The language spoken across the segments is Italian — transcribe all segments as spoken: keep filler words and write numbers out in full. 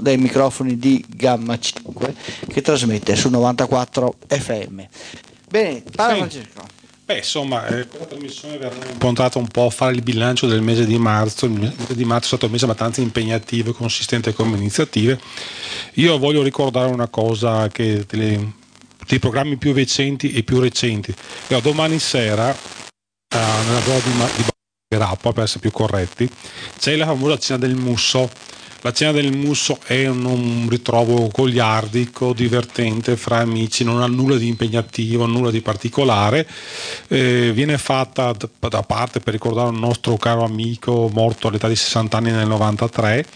dai microfoni di Gamma cinque che trasmette su novantaquattro F M. Bene, parla Francesco. Beh, insomma, eh, questa trasmissione verrà improntata un po' a fare il bilancio del mese di marzo. Il mese di marzo è stato un mese abbastanza impegnativo e consistente come iniziative. Io voglio ricordare una cosa che delle, dei programmi più recenti e più recenti. Io, domani sera, eh, nella zona di, di Rappa, per essere più corretti, c'è la famosa cena del Musso. La cena del Musso è un, un ritrovo goliardico, divertente fra amici, non ha nulla di impegnativo, nulla di particolare. Eh, viene fatta da, da parte per ricordare un nostro caro amico morto all'età di sessanta anni nel novantatré.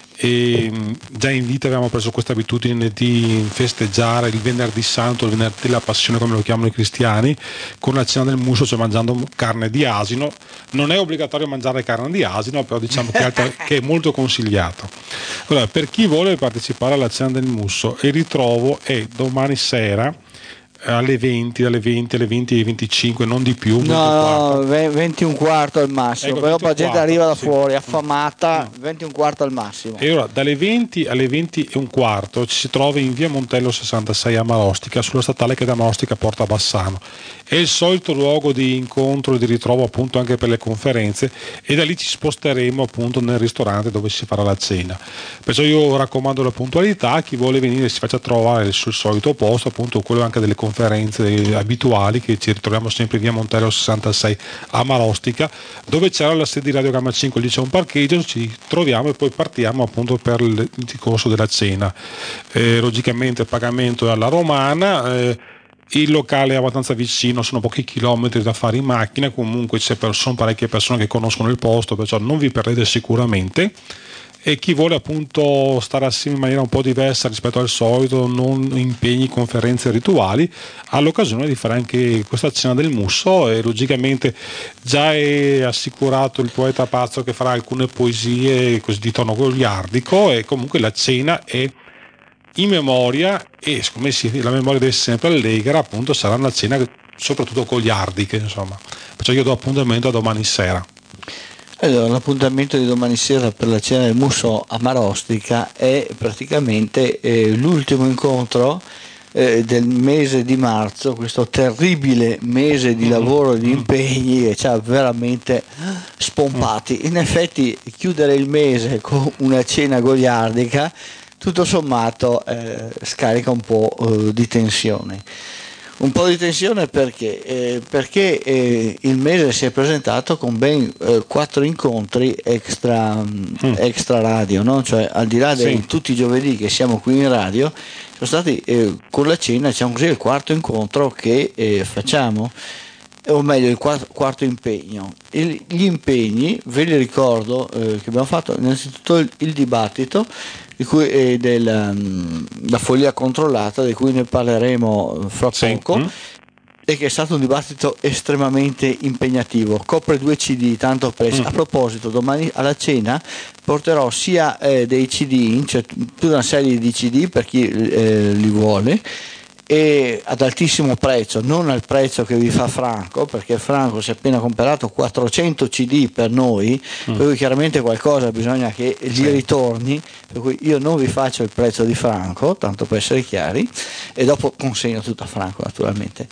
E già in vita avevamo preso questa abitudine di festeggiare il venerdì santo, il venerdì della passione come lo chiamano i cristiani, con la cena del Musso, cioè mangiando carne di asino. Non è obbligatorio mangiare carne di asino, però diciamo che, che è molto consigliato. Allora, per chi vuole partecipare alla cena del Musso, il ritrovo è domani sera alle venti, dalle venti alle venti e venticinque, non di più. No, venti e un quarto al massimo, ecco, però la gente arriva da sì. fuori affamata, mm. venti e un quarto al massimo. E ora dalle venti alle venti e un quarto ci si trova in via Montello sessantasei a Marostica, sulla statale che da Marostica porta a Bassano. È il solito luogo di incontro e di ritrovo appunto anche per le conferenze, e da lì ci sposteremo appunto nel ristorante dove si farà la cena. Perciò io raccomando la puntualità, chi vuole venire si faccia trovare sul solito posto, appunto quello anche delle conferenze abituali, che ci ritroviamo sempre in via Montello sessantasei a Marostica, dove c'era la sede di Radio Gamma cinque. Lì c'è un parcheggio, ci troviamo e poi partiamo appunto per il corso della cena. Eh, logicamente il pagamento è alla romana. eh, Il locale è abbastanza vicino, sono pochi chilometri da fare in macchina, comunque c'è per, sono parecchie persone che conoscono il posto, perciò non vi perdete sicuramente. E chi vuole appunto stare assieme in maniera un po' diversa rispetto al solito, non impegni, conferenze rituali, ha l'occasione di fare anche questa cena del Musso. E logicamente già è assicurato il poeta pazzo che farà alcune poesie così di tono goliardico, e comunque la cena è in memoria, e siccome la memoria deve essere sempre allegra, appunto sarà una cena soprattutto goliardica, insomma. Perciò io do appuntamento a domani sera. Allora, l'appuntamento di domani sera per la cena del Musso a Marostica è praticamente eh, l'ultimo incontro eh, del mese di marzo, questo terribile mese di lavoro e di impegni che ci ha veramente spompati. In effetti chiudere il mese con una cena goliardica tutto sommato eh, scarica un po' eh, di tensione. Un po' di tensione perché? Eh, perché eh, il mese si è presentato con ben eh, quattro incontri extra, mm. extra radio, no? Cioè al di là di sì. tutti i giovedì che siamo qui in radio, sono stati eh, con la cena, diciamo così, il quarto incontro che eh, facciamo, o meglio il quarto, quarto impegno. Il, gli impegni, ve li ricordo, eh, che abbiamo fatto innanzitutto il, il dibattito di cui è della um, la follia controllata, di cui ne parleremo fra sì. poco, mm. e che è stato un dibattito estremamente impegnativo, copre due C D, tanto per mm. a proposito, domani alla cena porterò sia eh, dei C D, cioè tutta una serie di C D per chi eh, li vuole, e ad altissimo prezzo, non al prezzo che vi fa Franco, perché Franco si è appena comprato quattrocento C D per noi, mm. per cui chiaramente qualcosa bisogna che gli sì. ritorni, per cui io non vi faccio il prezzo di Franco, tanto per essere chiari, e dopo consegno tutto a Franco naturalmente.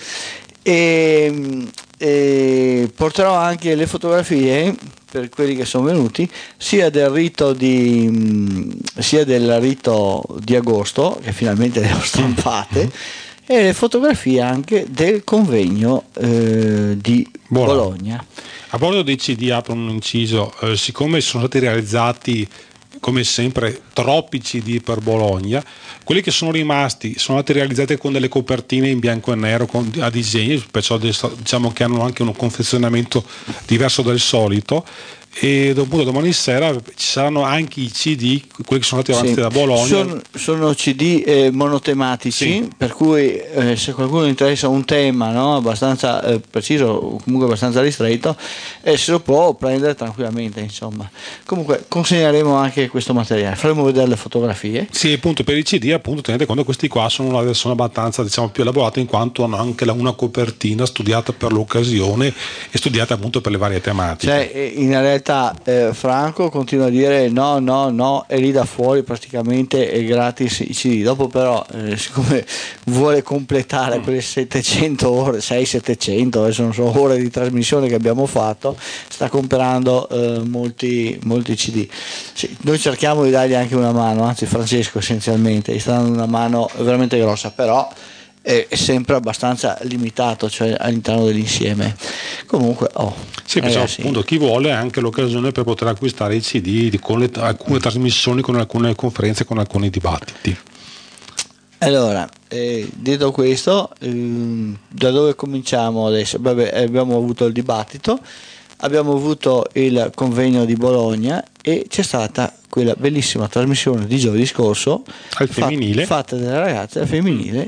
E, e porterò anche le fotografie per quelli che sono venuti, sia del rito di sia del rito di agosto, che finalmente le ho stampate, e le fotografie anche del convegno eh, di Bologna. Bologna. A bordo dei C D apro un inciso, eh, siccome sono stati realizzati come sempre troppi C D per Bologna, quelli che sono rimasti sono stati realizzati con delle copertine in bianco e nero con, a disegni, perciò diciamo che hanno anche un confezionamento diverso dal solito. E dopo domani sera ci saranno anche i C D, quelli che sono stati avanti sì. da Bologna. Sono, sono C D eh, monotematici, sì. per cui eh, se qualcuno interessa un tema, no, abbastanza eh, preciso o comunque abbastanza ristretto, eh, se lo può prendere tranquillamente, insomma. Comunque consegneremo anche questo materiale, faremo vedere le fotografie. Sì, appunto per i C D, appunto tenete conto che questi qua sono una versione abbastanza, diciamo, più elaborata, in quanto hanno anche la, una copertina studiata per l'occasione e studiata appunto per le varie tematiche. Cioè, in realtà realtà eh, Franco continua a dire no, no, no, e lì da fuori praticamente è gratis i C D. Dopo però, eh, siccome vuole completare quelle settecento ore, sei settecento, adesso non so, ore di trasmissione che abbiamo fatto, sta comprando eh, molti, molti C D. Sì, noi cerchiamo di dargli anche una mano, anzi Francesco essenzialmente gli sta dando una mano veramente grossa, però è sempre abbastanza limitato, cioè all'interno dell'insieme. Comunque, oh, sì, perciò ragazzi, appunto chi vuole ha anche l'occasione per poter acquistare i C D di, con le, alcune trasmissioni, con alcune conferenze, con alcuni dibattiti. Allora, eh, detto questo, ehm, da dove cominciamo adesso? Vabbè, abbiamo avuto il dibattito, abbiamo avuto il convegno di Bologna e c'è stata quella bellissima trasmissione di giovedì scorso al femminile, fatta, fatta dalle ragazze al femminile.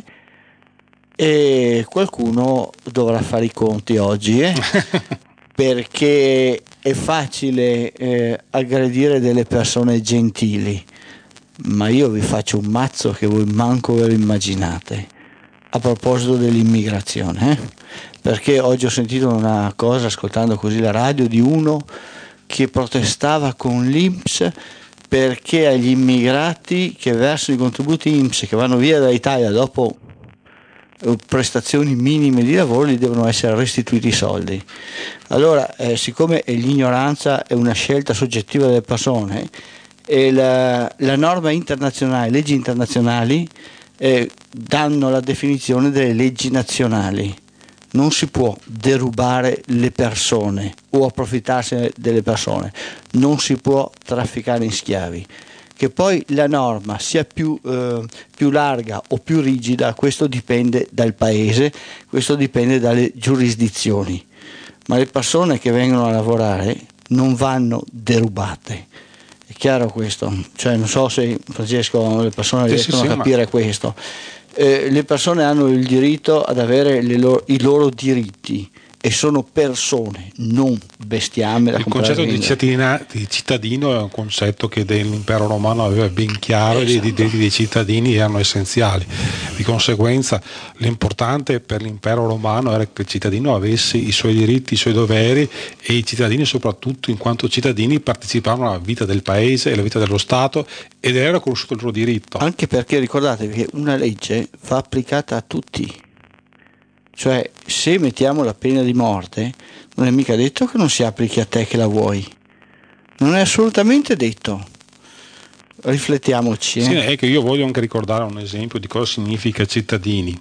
E qualcuno dovrà fare i conti oggi, eh? Perché è facile eh, aggredire delle persone gentili, ma io vi faccio un mazzo che voi manco ve lo immaginate a proposito dell'immigrazione, eh? Perché oggi ho sentito una cosa, ascoltando così la radio, di uno che protestava con l'I N P S perché agli immigrati che versano i contributi I N P S, che vanno via dall'Italia dopo prestazioni minime di lavoro, gli devono essere restituiti i soldi. Allora, eh, siccome l'ignoranza è una scelta soggettiva delle persone, e la, la norma internazionale, le leggi internazionali eh, danno la definizione delle leggi nazionali. Non si può derubare le persone o approfittarsi delle persone, non si può trafficare in schiavi. Che poi la norma sia più, eh, più larga o più rigida, questo dipende dal paese, questo dipende dalle giurisdizioni, ma le persone che vengono a lavorare non vanno derubate. È chiaro questo? Cioè, non so se, Francesco, le persone sì, riescono sì, a sì, capire ma... questo. Eh, le persone hanno il diritto ad avere le loro, i loro diritti, e sono persone, non bestiame da il concetto di, cittadina, di cittadino è un concetto che l'impero romano aveva ben chiaro, esatto. E i diritti dei cittadini erano essenziali. Di conseguenza l'importante per l'impero romano era che il cittadino avesse i suoi diritti, i suoi doveri, e i cittadini, soprattutto in quanto cittadini, partecipavano alla vita del paese e alla vita dello Stato, ed era riconosciuto il loro diritto. Anche perché ricordatevi che una legge va applicata a tutti. Cioè, se mettiamo la pena di morte, non è mica detto che non si applichi a te che la vuoi. Non è assolutamente detto. Riflettiamoci. Eh? Sì, è che io voglio anche ricordare un esempio di cosa significa cittadini.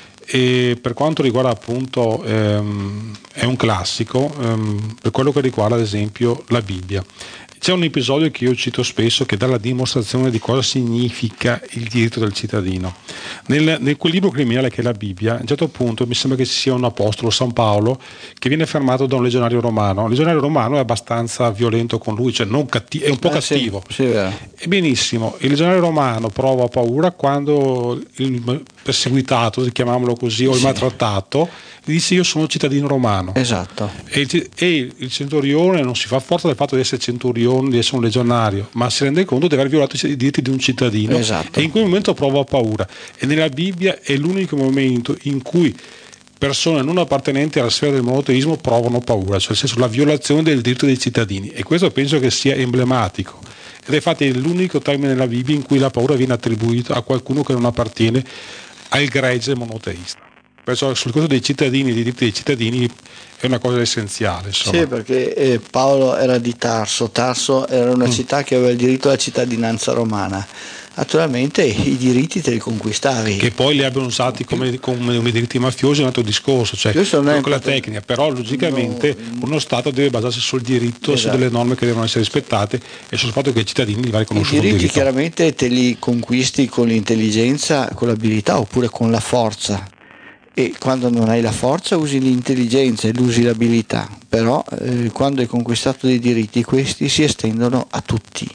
E per quanto riguarda appunto, ehm, è un classico, ehm, per quello che riguarda ad esempio la Bibbia. C'è un episodio che io cito spesso che dà la dimostrazione di cosa significa il diritto del cittadino. Nel, nel quel libro criminale che è la Bibbia, a un certo punto mi sembra che ci sia un apostolo, San Paolo, che viene fermato da un legionario romano. Il legionario romano è abbastanza violento con lui, cioè non cattivo, è un po' eh, cattivo. Sì, sì, è e benissimo, il legionario romano prova paura quando il perseguitato, chiamiamolo così, o il sì. maltrattato, gli dice: io sono cittadino romano. Esatto. E il, e il centurione non si fa forza del fatto di essere centurione, di essere un legionario, ma si rende conto di aver violato i diritti di un cittadino. Esatto. E in quel momento prova paura. E nella Bibbia è l'unico momento in cui persone non appartenenti alla sfera del monoteismo provano paura, cioè nel senso la violazione del diritto dei cittadini. E questo penso che sia emblematico. Ed è infatti l'unico termine nella Bibbia in cui la paura viene attribuita a qualcuno che non appartiene al gregge monoteista. Perciò sul caso dei cittadini, dei diritti dei cittadini, è una cosa essenziale. Insomma. Sì, perché eh, Paolo era di Tarso, Tarso era una mm. città che aveva il diritto alla cittadinanza romana. Naturalmente i diritti te li conquistavi. Che poi li abbiano usati come, come, come diritti mafiosi è un altro discorso, cioè con la tecnica, però logicamente no, uno Stato deve basarsi sul diritto, esatto. Su delle norme che devono essere rispettate e sul fatto che i cittadini li va riconosciuto. I diritti diritto. Chiaramente te li conquisti con l'intelligenza, con l'abilità oppure con la forza. E quando non hai la forza usi l'intelligenza e usi l'abilità, però eh, quando hai conquistato dei diritti, questi si estendono a tutti,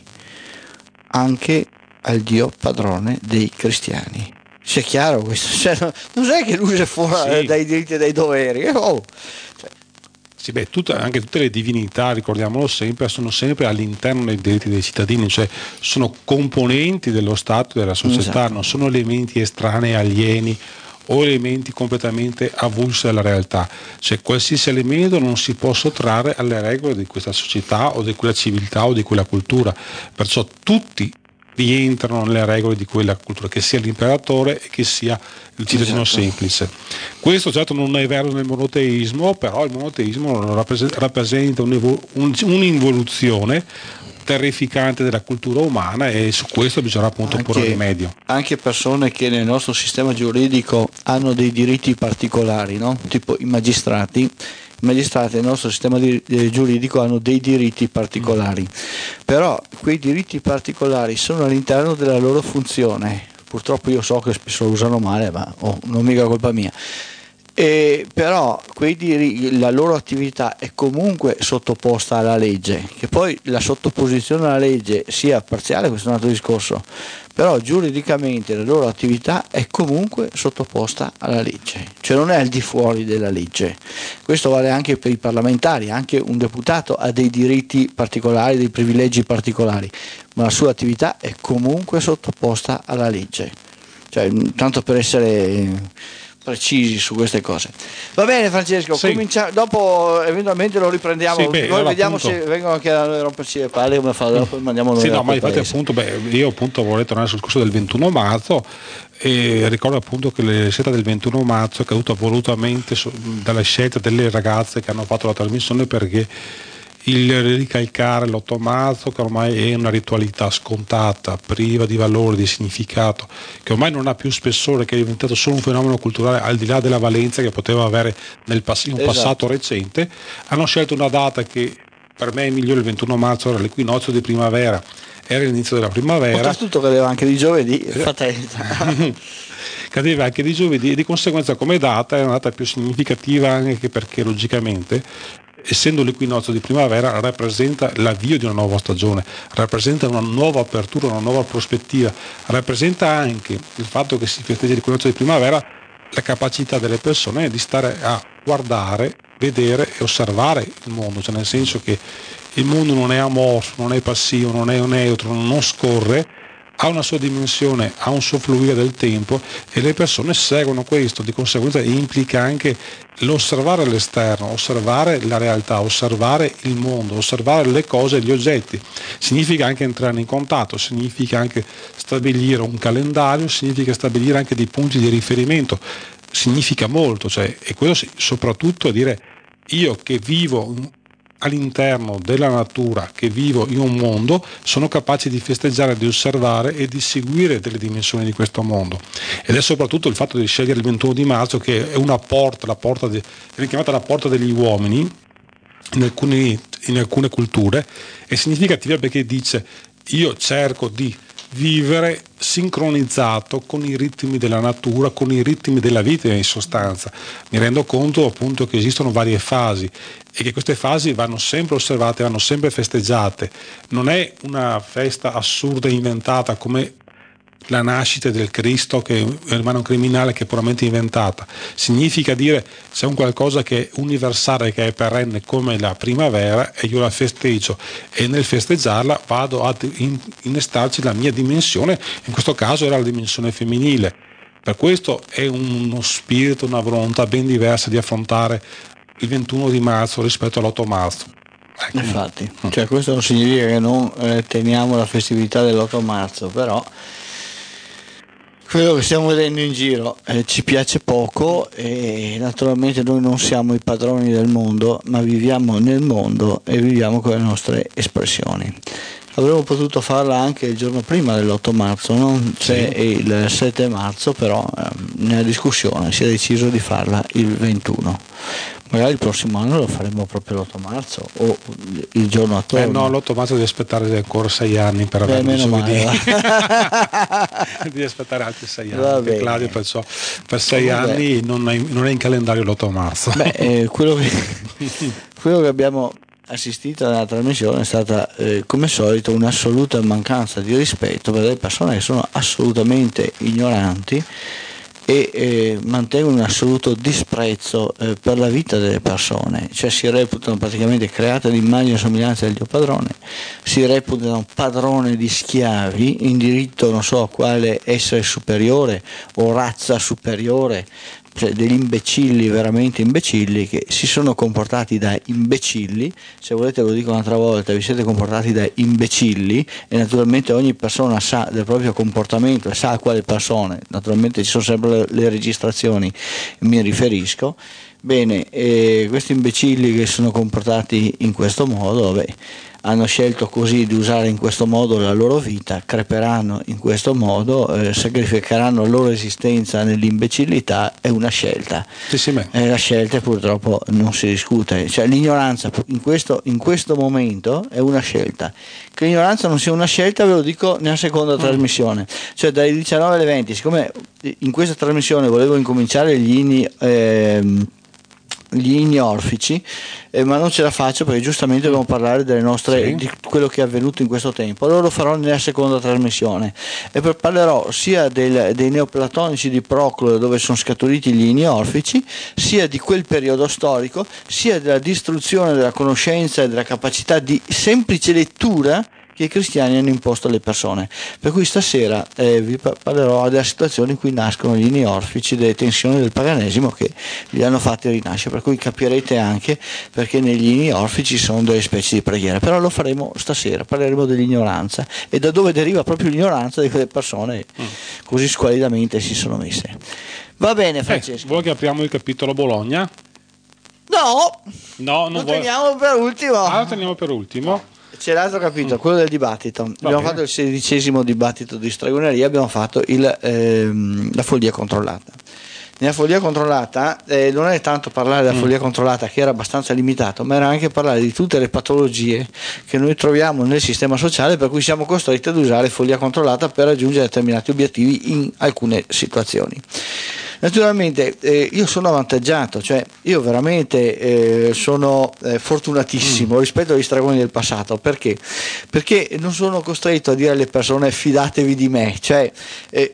anche al Dio padrone dei cristiani. Sia chiaro questo, cioè, non sai che lui è fuori sì. dai diritti e dai doveri. Oh. Cioè. Sì, beh, tutte, anche tutte le divinità, ricordiamolo sempre, sono sempre all'interno dei diritti dei cittadini, cioè sono componenti dello Stato e della società, esatto. Non sono elementi estranei, alieni o elementi completamente avulsi dalla realtà, cioè qualsiasi elemento non si può sottrarre alle regole di questa società o di quella civiltà o di quella cultura, perciò tutti rientrano nelle regole di quella cultura, che sia l'imperatore e che sia il cittadino esatto. semplice. Questo certo non è vero nel monoteismo, però il monoteismo rappresenta un'involuzione terrificante della cultura umana, e su questo bisogna appunto anche, porre rimedio. Anche persone che nel nostro sistema giuridico hanno dei diritti particolari, no? Tipo i magistrati, i magistrati nel nostro sistema di, eh, giuridico hanno dei diritti particolari, mm. però quei diritti particolari sono all'interno della loro funzione. Purtroppo io so che spesso lo usano male, ma oh, non mica colpa mia. E però quei diri, la loro attività è comunque sottoposta alla legge, che poi la sottoposizione alla legge sia parziale, questo è un altro discorso, però giuridicamente la loro attività è comunque sottoposta alla legge, cioè non è al di fuori della legge. Questo vale anche per i parlamentari, anche un deputato ha dei diritti particolari, dei privilegi particolari, ma la sua attività è comunque sottoposta alla legge, cioè tanto per essere precisi su queste cose. Va bene Francesco, sì. comincia, dopo eventualmente lo riprendiamo, sì, beh, noi vediamo appunto, se vengono anche a noi a romperci le palle come fa, dopo mandiamo noi. Sì, no, ma infatti appunto beh, io appunto vorrei tornare sul corso del ventuno marzo e ricordo appunto che la scelta del ventuno marzo è caduta volutamente dalle scelte delle ragazze che hanno fatto la trasmissione, perché il ricalcare l'otto marzo, che ormai è una ritualità scontata, priva di valore, di significato, che ormai non ha più spessore, che è diventato solo un fenomeno culturale al di là della valenza che poteva avere nel pass- in un esatto. passato recente, hanno scelto una data che per me è migliore. Il ventuno marzo era l'equinozio di primavera, era l'inizio della primavera. Oltretutto cadeva anche di giovedì, cadeva anche di giovedì, e di conseguenza come data è una data più significativa, anche perché logicamente, essendo l'equinozio di primavera, rappresenta l'avvio di una nuova stagione, rappresenta una nuova apertura, una nuova prospettiva, rappresenta anche il fatto che si festeggia l'equinozio di primavera, la capacità delle persone di stare a guardare, vedere e osservare il mondo, cioè nel senso che il mondo non è amorfo, non è passivo, non è neutro, non scorre, ha una sua dimensione, ha un suo fluire del tempo, e le persone seguono questo. Di conseguenza implica anche l'osservare l'esterno, osservare la realtà, osservare il mondo, osservare le cose, gli oggetti. Significa anche entrare in contatto, significa anche stabilire un calendario, significa stabilire anche dei punti di riferimento, significa molto, cioè, e quello soprattutto dire io che vivo all'interno della natura, che vivo in un mondo, sono capace di festeggiare, di osservare e di seguire delle dimensioni di questo mondo. Ed è soprattutto il fatto di scegliere il ventuno di marzo, che è una porta, la porta di, è chiamata la porta degli uomini in, alcuni, in alcune culture, è significativa perché dice io cerco di vivere sincronizzato con i ritmi della natura, con i ritmi della vita in sostanza. Mi rendo conto appunto che esistono varie fasi e che queste fasi vanno sempre osservate, vanno sempre festeggiate. Non è una festa assurda inventata come la nascita del Cristo, che rimane un criminale, che è puramente inventata. Significa dire c'è un qualcosa che è universale, che è perenne come la primavera, e io la festeggio, e nel festeggiarla vado ad innestarci la mia dimensione, in questo caso era la dimensione femminile. Per questo è uno spirito, una volontà ben diversa di affrontare il ventuno di marzo rispetto all'otto marzo. Ecco. Infatti, cioè questo non significa che non eh, teniamo la festività dell'otto marzo, però quello che stiamo vedendo in giro eh, ci piace poco, e naturalmente noi non siamo i padroni del mondo, ma viviamo nel mondo e viviamo con le nostre espressioni. Avremmo potuto farla anche il giorno prima dell'otto marzo, non c'è sì. il sette marzo, però eh, nella discussione si è deciso di farla il ventuno. Magari il prossimo anno lo faremo proprio l'otto marzo o il giorno attorno. Eh no, l'otto marzo devi aspettare ancora sei anni per avere il giovedì. Devi aspettare altri sei anni. Claudio, perciò per sei Vabbè. anni non è, non è in calendario l'otto marzo. Beh, eh, quello, che, quello che abbiamo assistito nella trasmissione è stata eh, come solito un'assoluta mancanza di rispetto per delle persone che sono assolutamente ignoranti e eh, mantengono un assoluto disprezzo eh, per la vita delle persone, cioè si reputano praticamente create all'immagine e somiglianza del Dio padrone, si reputano padrone di schiavi in diritto non so a quale essere superiore o razza superiore, cioè degli imbecilli, veramente imbecilli, che si sono comportati da imbecilli. Se volete lo dico un'altra volta, vi siete comportati da imbecilli, e naturalmente ogni persona sa del proprio comportamento e sa a quale persone, naturalmente ci sono sempre le, le registrazioni, mi riferisco. Bene, eh, questi imbecilli che sono comportati in questo modo, beh, hanno scelto così di usare in questo modo la loro vita, creperanno in questo modo, eh, sacrificheranno la loro esistenza nell'imbecillità. È una scelta, sì, sì, è la scelta e purtroppo non si discute, cioè l'ignoranza in questo, in questo momento è una scelta. Che l'ignoranza non sia una scelta ve lo dico nella seconda mm. trasmissione, cioè dalle diciannove alle venti, siccome in questa trasmissione volevo incominciare gli inni ehm, gli inni orfici, eh, ma non ce la faccio perché giustamente dobbiamo parlare delle nostre, sì. di quello che è avvenuto in questo tempo. Allora lo farò nella seconda trasmissione e poi parlerò sia del, dei neoplatonici di Proclo, dove sono scaturiti gli inni orfici, sia di quel periodo storico, sia della distruzione della conoscenza e della capacità di semplice lettura che i cristiani hanno imposto alle persone. Per cui stasera eh, vi parlerò della situazione in cui nascono gli inni orfici, delle tensioni del paganesimo che li hanno fatti rinascere, per cui capirete anche perché negli inni orfici sono delle specie di preghiera. Però lo faremo stasera, parleremo dell'ignoranza e da dove deriva proprio l'ignoranza di quelle persone mm. così squalidamente si sono messe. Va bene, Francesco. Eh, vuoi che apriamo il capitolo Bologna? No, no non lo vuoi... teniamo per ultimo. Ah, lo teniamo per ultimo? No. C'è l'altro capitolo, mm. quello del dibattito. Va abbiamo bene. fatto il sedicesimo dibattito di stregoneria, abbiamo fatto il, ehm, la follia controllata. Nella follia controllata eh, non è tanto parlare della mm. follia controllata, che era abbastanza limitato, ma era anche parlare di tutte le patologie che noi troviamo nel sistema sociale, per cui siamo costretti ad usare follia controllata per raggiungere determinati obiettivi in alcune situazioni. Naturalmente eh, io sono avvantaggiato, cioè io veramente eh, sono eh, fortunatissimo mm. rispetto agli stragoni del passato. Perché? Perché non sono costretto a dire alle persone fidatevi di me, cioè eh,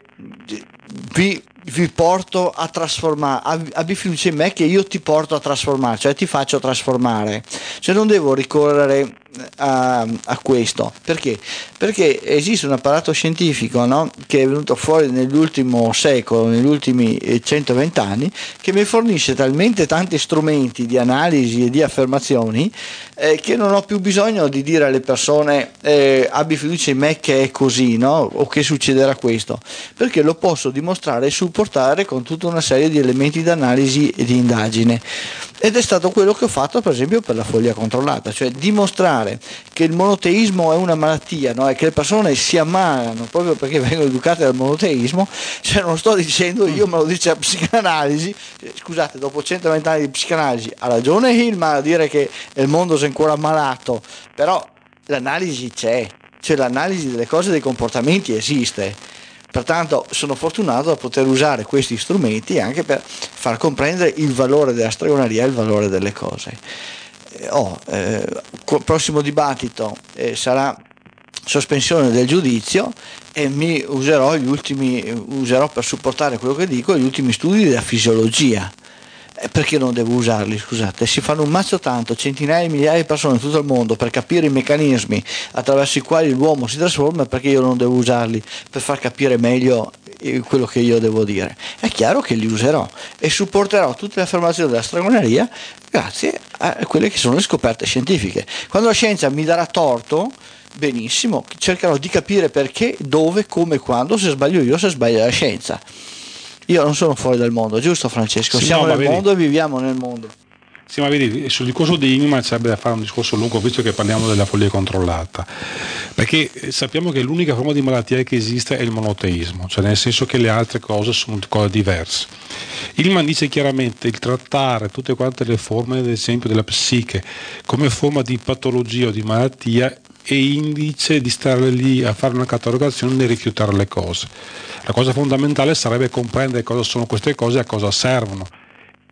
vi, vi porto a trasformare, abbi fiducia in me che io ti porto a trasformare, cioè ti faccio trasformare, cioè non devo ricorrere a, a questo. Perché? Perché esiste un apparato scientifico, no? che è venuto fuori nell'ultimo secolo, negli ultimi centoventi anni, che mi fornisce talmente tanti strumenti di analisi e di affermazioni eh, che non ho più bisogno di dire alle persone eh, abbi fiducia in me che è così, no? o che succederà questo, perché lo posso dimostrare e supportare con tutta una serie di elementi di analisi e di indagine. Ed è stato quello che ho fatto per esempio per la follia controllata, cioè dimostrare che il monoteismo è una malattia, no? e che le persone si ammalano proprio perché vengono educate dal monoteismo. Cioè non sto dicendo io, me lo dice la psicanalisi. Scusate, dopo centoventi anni di psicanalisi ha ragione Hillman a dire che il mondo si è ancora ammalato, però l'analisi c'è, cioè l'analisi delle cose e dei comportamenti esiste. Pertanto sono fortunato a poter usare questi strumenti anche per far comprendere il valore della stregoneria e il valore delle cose. Eh, oh, eh, il prossimo dibattito eh, sarà sospensione del giudizio e mi userò gli ultimi, userò per supportare quello che dico gli ultimi studi della fisiologia. Eh, perché non devo usarli? Scusate, si fanno un mazzo tanto, centinaia di migliaia di persone in tutto il mondo per capire i meccanismi attraverso i quali l'uomo si trasforma, perché io non devo usarli per far capire meglio quello che io devo dire. È chiaro che li userò e supporterò tutte le affermazioni della stregoneria grazie a quelle che sono le scoperte scientifiche. Quando la scienza mi darà torto, benissimo, cercherò di capire perché, dove, come, quando, se sbaglio io, se sbaglia la scienza. Io non sono fuori dal mondo, giusto Francesco? Sì, Siamo no, nel vedi. mondo e viviamo nel mondo. Sì, ma vedi, sul discorso di Hillman sarebbe da fare un discorso lungo, visto che parliamo della follia controllata, perché sappiamo che l'unica forma di malattia che esiste è il monoteismo, cioè nel senso che le altre cose sono cose diverse. Hillman dice chiaramente il trattare tutte quante le forme, ad esempio della psiche, come forma di patologia o di malattia è indice di stare lì a fare una catalogazione e rifiutare le cose. La cosa fondamentale sarebbe comprendere cosa sono queste cose e a cosa servono,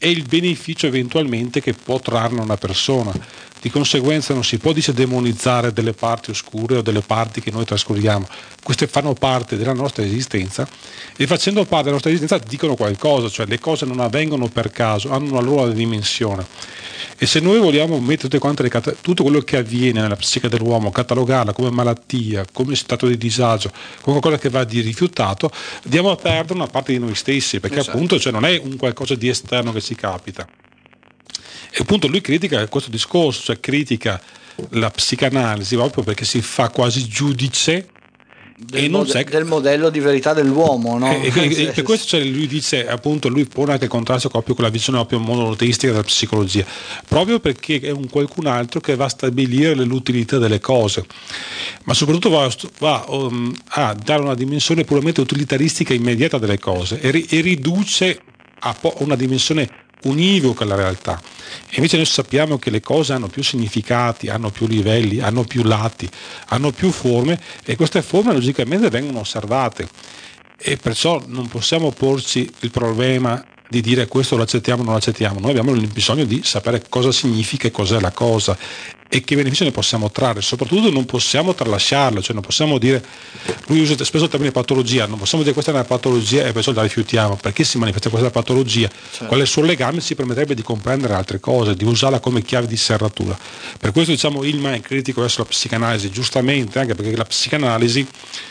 e il beneficio eventualmente che può trarne una persona. Di conseguenza non si può dice demonizzare delle parti oscure o delle parti che noi trascuriamo. Queste fanno parte della nostra esistenza e facendo parte della nostra esistenza dicono qualcosa, cioè le cose non avvengono per caso, hanno una loro dimensione. E se noi vogliamo mettere tutte quante le, tutto quello che avviene nella psiche dell'uomo, catalogarla come malattia, come stato di disagio, come qualcosa che va di rifiutato, andiamo a perdere una parte di noi stessi, perché esatto. appunto cioè, non è un qualcosa di esterno che ci capita. E appunto lui critica questo discorso, cioè critica la psicanalisi proprio perché si fa quasi giudice del, mode- del modello di verità dell'uomo, no? E, e, e per questo cioè, lui dice appunto, lui pone anche il contrasto proprio con la visione proprio monoteistica della psicologia, proprio perché è un qualcun altro che va a stabilire l'utilità delle cose, ma soprattutto va, va um, a dare una dimensione puramente utilitaristica immediata delle cose e, ri- e riduce a po- una dimensione univoca alla realtà. E invece noi sappiamo che le cose hanno più significati, hanno più livelli, hanno più lati, hanno più forme e queste forme logicamente vengono osservate e perciò non possiamo porci il problema di dire questo lo accettiamo o non lo accettiamo. Noi abbiamo bisogno di sapere cosa significa e cos'è la cosa e che beneficio ne possiamo trarre, soprattutto non possiamo tralasciarla, cioè non possiamo dire, lui usa spesso il termine patologia, non possiamo dire questa è una patologia e perciò la rifiutiamo, perché si manifesta questa patologia, certo. Qual è il suo legame ci permetterebbe di comprendere altre cose, di usarla come chiave di serratura. Per questo diciamo Hillman è critico verso la psicanalisi, giustamente, anche perché la psicanalisi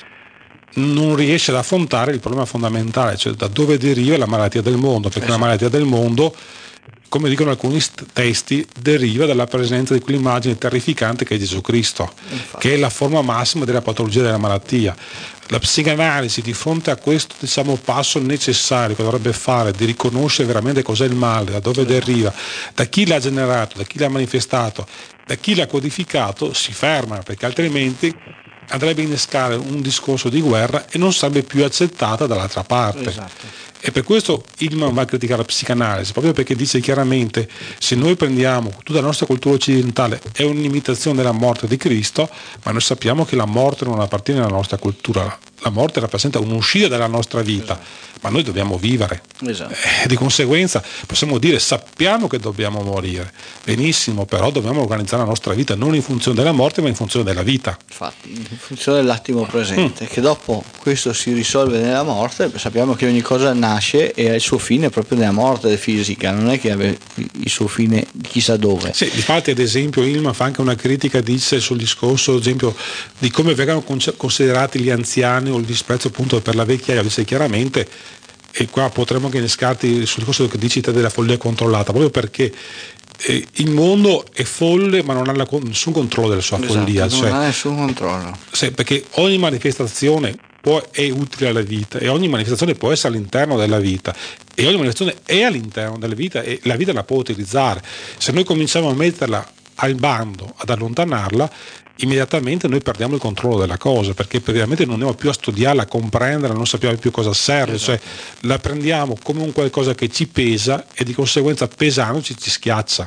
non riesce ad affrontare il problema fondamentale, cioè da dove deriva la malattia del mondo, perché esatto. La malattia del mondo, come dicono alcuni testi, deriva dalla presenza di quell'immagine terrificante che è Gesù Cristo, infatti. Che è la forma massima della patologia della malattia. La psicanalisi di fronte a questo diciamo passo necessario che dovrebbe fare di riconoscere veramente cos'è il male, da dove sì. deriva, da chi l'ha generato, da chi l'ha manifestato, da chi l'ha codificato, si ferma, perché altrimenti andrebbe a innescare un discorso di guerra e non sarebbe più accettata dall'altra parte. Esatto. E per questo Hillman va a criticare la psicanalisi, proprio perché dice chiaramente se noi prendiamo tutta la nostra cultura occidentale è un'imitazione della morte di Cristo, ma noi sappiamo che la morte non appartiene alla nostra cultura, la morte rappresenta un'uscita dalla nostra vita, esatto. Ma noi dobbiamo vivere, esatto. E di conseguenza possiamo dire sappiamo che dobbiamo morire, benissimo, però dobbiamo organizzare la nostra vita non in funzione della morte ma in funzione della vita. Infatti, in funzione dell'attimo presente, mm. che dopo questo si risolve nella morte, sappiamo che ogni cosa nasce e ha il suo fine proprio nella morte fisica, non è che abbia il suo fine chissà dove. Sì, infatti ad esempio Hillman fa anche una critica, dice sul discorso ad esempio di come vengono considerati gli anziani o il disprezzo appunto per la vecchiaia, dice chiaramente, e qua potremmo anche innescarti sul discorso che dici te della follia controllata, proprio perché eh, il mondo è folle ma non ha la, nessun controllo della sua esatto, follia, non cioè, ha nessun controllo, sì, perché ogni manifestazione può, è utile alla vita e ogni manifestazione può essere all'interno della vita e ogni manifestazione è all'interno della vita e la vita la può utilizzare. Se noi cominciamo a metterla al bando, ad allontanarla, immediatamente noi perdiamo il controllo della cosa, perché praticamente non andiamo più a studiarla, a comprenderla, non sappiamo più cosa serve, esatto. Cioè la prendiamo come un qualcosa che ci pesa e di conseguenza pesandoci ci schiaccia.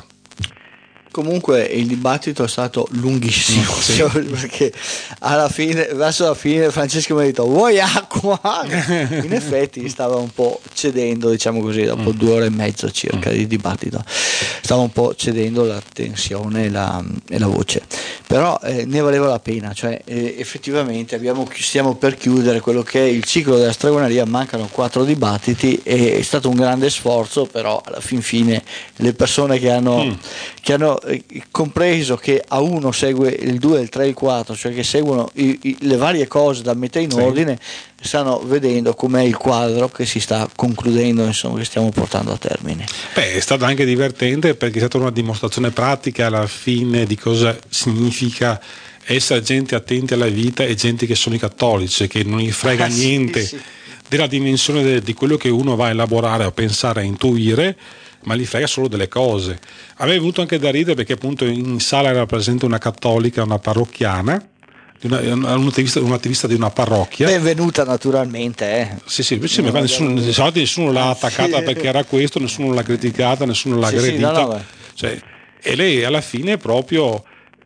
Comunque il dibattito è stato lunghissimo, mm, sì. Perché alla fine, verso la fine Francesco mi ha detto vuoi acqua? In effetti stava un po' cedendo, diciamo così, dopo mm. due ore e mezzo circa mm. di dibattito stava un po' cedendo la tensione e la, e la voce, però eh, ne valeva la pena, cioè eh, effettivamente abbiamo, stiamo per chiudere quello che è il ciclo della stregoneria, mancano quattro dibattiti e è stato un grande sforzo, però alla fin fine le persone che hanno, mm. che hanno compreso che a uno segue il due, il tre, il quattro, cioè che seguono i, i, le varie cose da mettere in sì. ordine, stanno vedendo com'è il quadro che si sta concludendo, insomma, che stiamo portando a termine. Beh, è stato anche divertente perché è stata una dimostrazione pratica alla fine di cosa significa essere gente attenti alla vita e gente che sono i cattolici, che non gli frega ah, niente sì, sì. della dimensione de, di quello che uno va a elaborare, a pensare, a intuire, ma gli frega solo delle cose. Avevo avuto anche da ridere perché appunto in sala era presente una cattolica, una parrocchiana, una, un, attivista, un attivista di una parrocchia. Benvenuta naturalmente. Eh. Sì, sì, invece no, nessuno, nessuno, nessuno l'ha attaccata sì. perché era questo, nessuno l'ha criticata, nessuno l'ha sì, aggredita. Sì, no, no, cioè, e lei alla fine proprio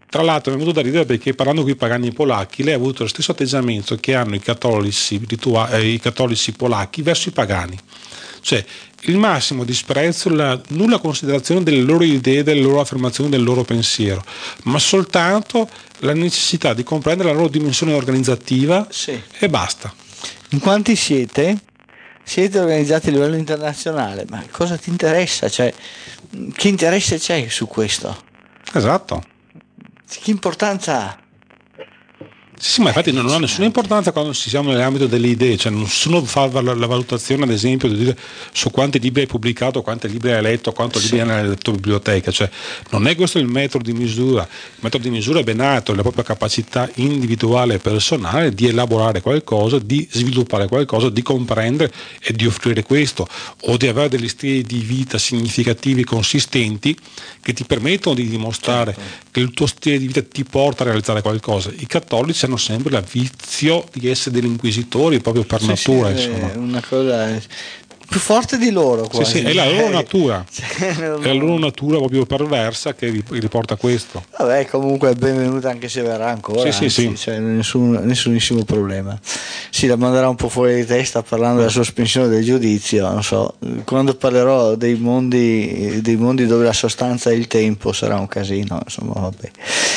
Tra l'altro mi è venuto da ridere perché parlando con i pagani polacchi, lei ha avuto lo stesso atteggiamento che hanno i cattolici, ritua- eh, i cattolici polacchi verso i pagani, cioè il massimo disprezzo, la nulla considerazione delle loro idee, delle loro affermazioni, del loro pensiero, ma soltanto la necessità di comprendere la loro dimensione organizzativa, sì. E basta. In quanti siete? Siete organizzati a livello internazionale, ma cosa ti interessa? Cioè, che interesse c'è su questo? Esatto. Che importanza ha? Sì, ma infatti non ha nessuna importanza quando ci siamo nell'ambito delle idee, cioè nessuno fa la, la valutazione, ad esempio, di dire su quanti libri hai pubblicato, quanti libri hai letto, quanto Sì. libri hai nella tua biblioteca, cioè non è questo il metodo di misura. Il metodo di misura è ben altro, è la propria capacità individuale e personale di elaborare qualcosa, di sviluppare qualcosa, di comprendere e di offrire questo, o di avere degli stili di vita significativi, consistenti, che ti permettono di dimostrare certo. che il tuo stile di vita ti porta a realizzare qualcosa. I cattolici hanno sempre il vizio di essere degli inquisitori proprio per sì, natura, sì, insomma. È una cosa più forte di loro quasi. Sì, sì, è la loro natura, cioè, è la loro natura proprio perversa che vi riporta a questo. Vabbè, comunque è benvenuta anche se verrà ancora, sì, sì, anzi, sì. cioè, nessun, nessunissimo problema. Sì, la manderà un po' fuori di testa parlando della sospensione del giudizio, non so, quando parlerò dei mondi, dei mondi dove la sostanza e il tempo sarà un casino, insomma, vabbè.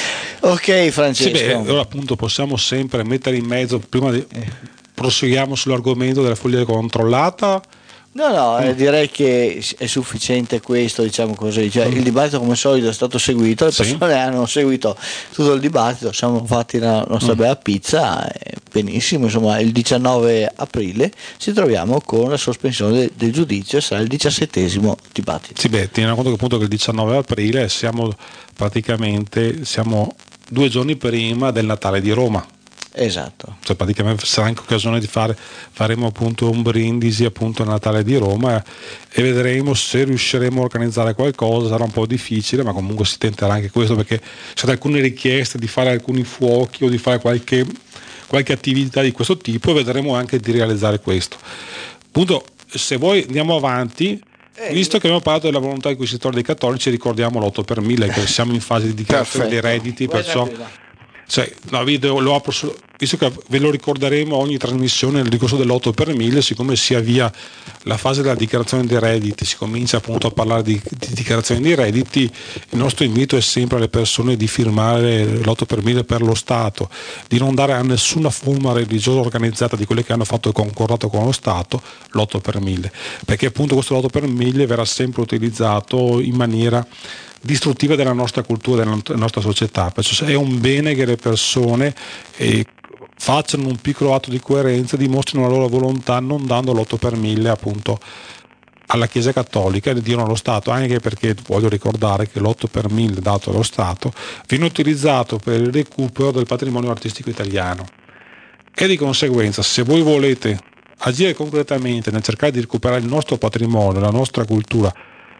Ok, Francesco. Sì, beh, allora appunto possiamo sempre mettere in mezzo, prima di proseguiamo sull'argomento della foglia controllata. No, no, eh, direi che è sufficiente questo, diciamo così. Cioè, il dibattito come al solito è stato seguito, le persone sì. hanno seguito tutto il dibattito, siamo fatti la nostra mm. bella pizza, eh, benissimo, insomma il diciannove aprile ci troviamo con la sospensione del, del giudizio, sarà il diciassettesimo dibattito. Sì, beh, tieni conto che appunto che il diciannove aprile siamo praticamente siamo due giorni prima del Natale di Roma. Esatto. Cioè praticamente sarà anche occasione di fare, faremo appunto un brindisi appunto al Natale di Roma e vedremo se riusciremo a organizzare qualcosa. Sarà un po' difficile, ma comunque si tenterà anche questo, perché ci sono alcune richieste di fare alcuni fuochi o di fare qualche, qualche attività di questo tipo, e vedremo anche di realizzare questo. Appunto, se vuoi andiamo avanti. Visto che abbiamo parlato della volontà inquisitoria dei cattolici, ricordiamo l'otto per mille, che siamo in fase di dichiarazione dei redditi, perciò cioè, no, video, lo apro su, visto che ve lo ricorderemo ogni trasmissione nel discorso dell'otto per mille, siccome si avvia la fase della dichiarazione dei redditi, si comincia appunto a parlare di, di dichiarazione dei redditi, il nostro invito è sempre alle persone di firmare l'otto per mille per lo Stato, di non dare a nessuna forma religiosa organizzata di quelle che hanno fatto il concordato con lo Stato l'otto per mille, perché appunto questo otto per mille verrà sempre utilizzato in maniera distruttiva della nostra cultura, della nostra società. Perciò è un bene che le persone eh, facciano un piccolo atto di coerenza, dimostrino la loro volontà non dando l'otto per mille appunto alla Chiesa Cattolica e diano allo Stato, anche perché voglio ricordare che l'otto per mille dato allo Stato viene utilizzato per il recupero del patrimonio artistico italiano, e di conseguenza se voi volete agire concretamente nel cercare di recuperare il nostro patrimonio, la nostra cultura,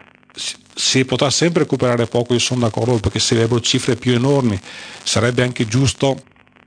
si potrà sempre recuperare poco, io sono d'accordo, perché se avrebbero cifre più enormi sarebbe anche giusto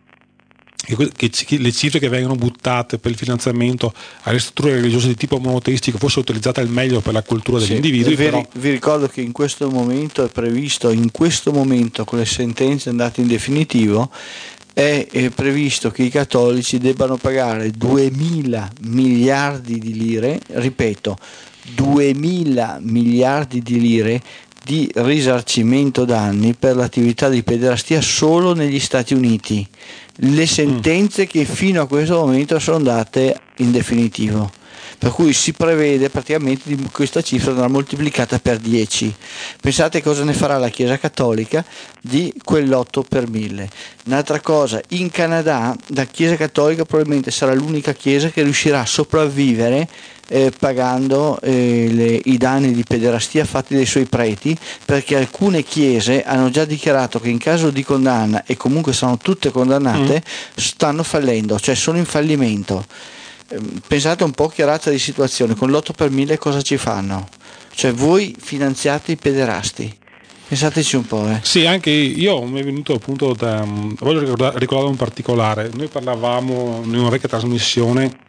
che, che le cifre che vengono buttate per il finanziamento alle strutture religiose di tipo monoteistico fossero utilizzate al meglio per la cultura degli sì, individui. Vi, però... vi ricordo che in questo momento è previsto, in questo momento con le sentenze andate in definitivo, è, è previsto che i cattolici debbano pagare duemila miliardi di lire, ripeto, duemila miliardi di lire di risarcimento danni per l'attività di pederastia solo negli Stati Uniti. Le sentenze mm. che fino a questo momento sono andate in definitivo, per cui si prevede praticamente di questa cifra andrà moltiplicata per dieci. Pensate cosa ne farà la Chiesa Cattolica di quell'otto per mille. Un'altra cosa, in Canada la Chiesa Cattolica probabilmente sarà l'unica chiesa che riuscirà a sopravvivere eh, pagando eh, le, i danni di pederastia fatti dai suoi preti, perché alcune chiese hanno già dichiarato che in caso di condanna, e comunque sono tutte condannate, mm. stanno fallendo, cioè sono in fallimento. Pensate un po' che razza di situazione, con l'otto per mille cosa ci fanno? Cioè voi finanziate i pederasti, pensateci un po'. Eh. Sì, anche io mi è venuto appunto da, voglio ricordare, ricordare un particolare. Noi parlavamo in una vecchia trasmissione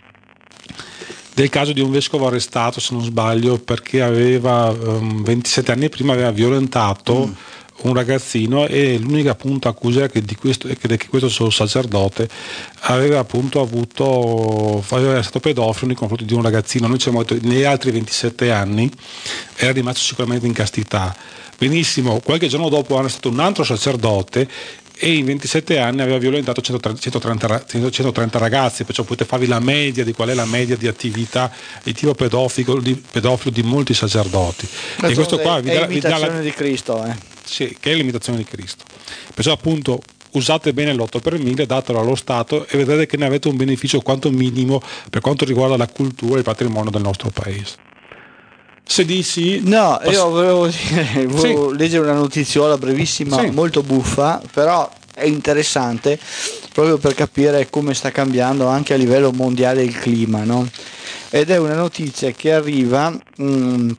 del caso di un vescovo arrestato, se non sbaglio, perché aveva um, ventisette anni prima aveva violentato mm. un ragazzino, e l'unica appunto accusa che di questo è che questo suo sacerdote aveva appunto avuto aveva stato pedofilo nei confronti di un ragazzino. Noi ci abbiamo detto negli altri ventisette anni era rimasto sicuramente in castità. Benissimo, qualche giorno dopo hanno stato un altro sacerdote e in ventisette anni aveva violentato centotrenta, centotrenta ragazzi, perciò potete farvi la media di qual è la media di attività di tipo pedofilo di, pedofilo di molti sacerdoti. Ma e questo qua vi dà, è l'imitazione vi dà la, di Cristo, eh. Sì, che è l'imitazione di Cristo. Perciò appunto usate bene l'otto per mille, datelo allo Stato e vedrete che ne avete un beneficio quanto minimo per quanto riguarda la cultura e il patrimonio del nostro paese. Se dici no, pass- io volevo, dire, volevo sì. leggere una notiziola brevissima, sì. molto buffa, però è interessante proprio per capire come sta cambiando anche a livello mondiale il clima, no? Ed è una notizia che arriva mh,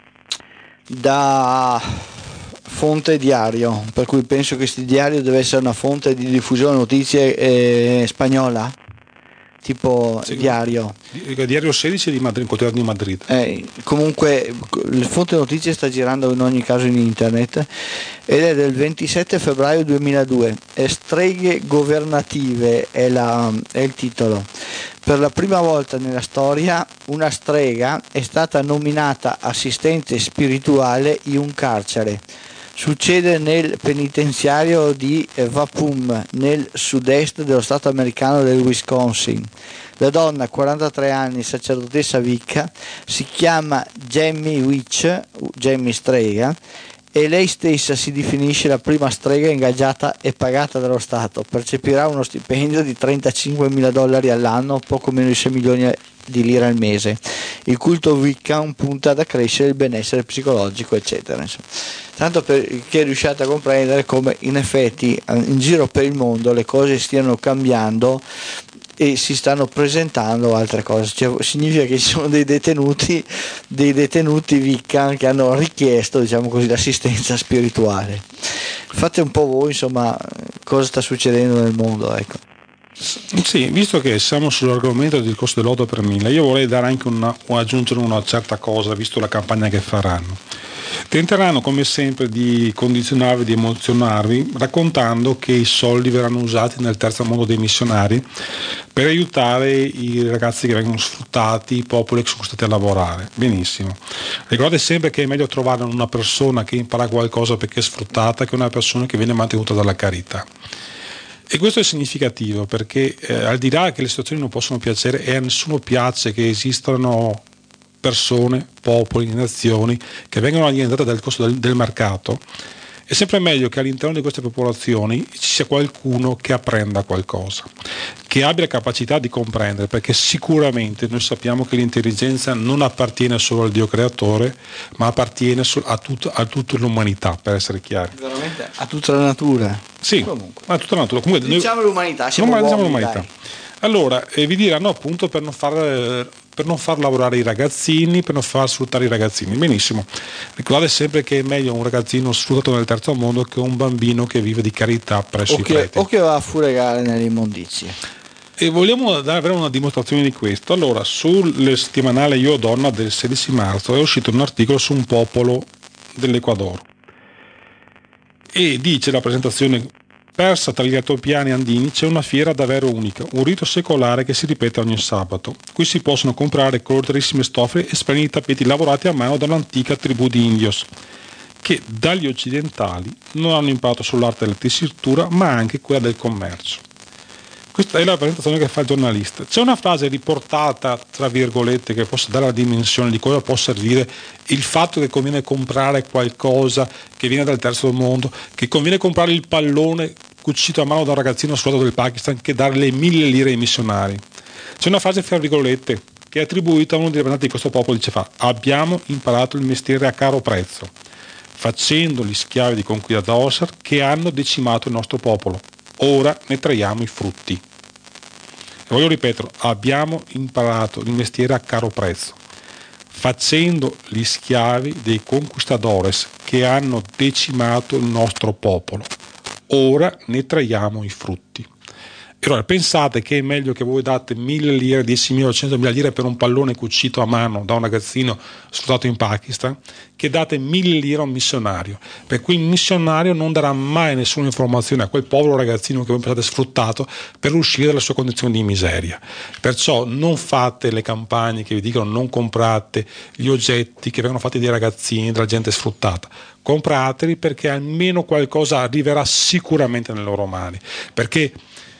da fonte diario, per cui penso che questo diario deve essere una fonte di diffusione notizie eh, spagnola, tipo sì, diario diario sedici di Madrid, quotidiano di Madrid. Eh, comunque il fonte notizie sta girando in ogni caso in internet ed è del ventisette febbraio duemiladue. E streghe governative è, la, è il titolo. Per la prima volta nella storia una strega è stata nominata assistente spirituale in un carcere. Succede nel penitenziario di Waupun, nel sud-est dello stato americano del Wisconsin. La donna, quarantatré anni, sacerdotessa Wicca, si chiama Jamie Witch, Jamie Strega, e lei stessa si definisce la prima strega ingaggiata e pagata dallo Stato. Percepirà uno stipendio di trentacinquemila dollari all'anno, poco meno di sei milioni di lire al mese. Il culto Wiccan punta ad accrescere il benessere psicologico, eccetera. Insomma. Tanto perché riusciate a comprendere come in effetti in giro per il mondo le cose stiano cambiando e si stanno presentando altre cose, cioè, significa che ci sono dei detenuti dei detenuti Wiccan che hanno richiesto, diciamo così, l'assistenza spirituale. Fate un po' voi, insomma, cosa sta succedendo nel mondo, ecco. Sì, visto che siamo sull'argomento del discorso dell'otto per mille, io vorrei dare anche una, o aggiungere una certa cosa, visto la campagna che faranno. Tenteranno come sempre di condizionarvi, di emozionarvi, raccontando che i soldi verranno usati nel terzo mondo dei missionari per aiutare i ragazzi che vengono sfruttati, i popoli che sono stati a lavorare. Benissimo. Ricordate sempre che è meglio trovare una persona che impara qualcosa perché è sfruttata che una persona che viene mantenuta dalla carità. E questo è significativo perché eh, al di là che le situazioni non possono piacere e a nessuno piace che esistano persone, popoli, nazioni che vengono alienate dal costo del, del mercato, è sempre meglio che all'interno di queste popolazioni ci sia qualcuno che apprenda qualcosa, che abbia la capacità di comprendere, perché sicuramente noi sappiamo che l'intelligenza non appartiene solo al Dio creatore, ma appartiene a, tut, a tutta l'umanità, per essere chiari. Veramente a tutta la natura. Sì, comunque. A tutta la natura. Comunque, diciamo noi, l'umanità, siamo non uomini, diciamo l'umanità. dai. Allora, eh, vi diranno appunto per non far per non far lavorare i ragazzini, per non far sfruttare i ragazzini. Benissimo. Ricordate sempre che è meglio un ragazzino sfruttato nel terzo mondo che un bambino che vive di carità presso o i che, preti. O che va a furegare nelle immondizie. E vogliamo dare, avere una dimostrazione di questo. Allora, sul settimanale Io Donna del sedici marzo è uscito un articolo su un popolo dell'Ecuador e dice la presentazione: persa tra gli altopiani andini c'è una fiera davvero unica, un rito secolare che si ripete ogni sabato. Qui si possono comprare coloratissime stoffe e splendidi tappeti lavorati a mano dall'antica tribù di indios, che dagli occidentali non hanno imparato solo l'arte della tessitura, ma anche quella del commercio. Questa è la presentazione che fa il giornalista. C'è una frase riportata, tra virgolette, che possa dare la dimensione di cosa può servire il fatto che conviene comprare qualcosa che viene dal terzo mondo, che conviene comprare il pallone cucito a mano da un ragazzino sfruttato del Pakistan che dare le mille lire ai missionari. C'è una frase, fra virgolette, che è attribuita a uno dei rappresentanti di questo popolo, dice fa: abbiamo imparato il mestiere a caro prezzo, facendo gli schiavi di conquistadores che hanno decimato il nostro popolo. Ora ne traiamo i frutti. E voglio ripetere, abbiamo imparato il mestiere a caro prezzo, facendo gli schiavi dei conquistadores che hanno decimato il nostro popolo. Ora ne traiamo i frutti. Allora, pensate che è meglio che voi date mille lire, diecimila o centomila lire per un pallone cucito a mano da un ragazzino sfruttato in Pakistan, che date mille lire a un missionario, perché il missionario non darà mai nessuna informazione a quel povero ragazzino che voi pensate sfruttato per uscire dalla sua condizione di miseria. Perciò non fate le campagne che vi dicono non comprate gli oggetti che vengono fatti dai ragazzini, dalla gente sfruttata. Comprateli, perché almeno qualcosa arriverà sicuramente nelle loro mani, perché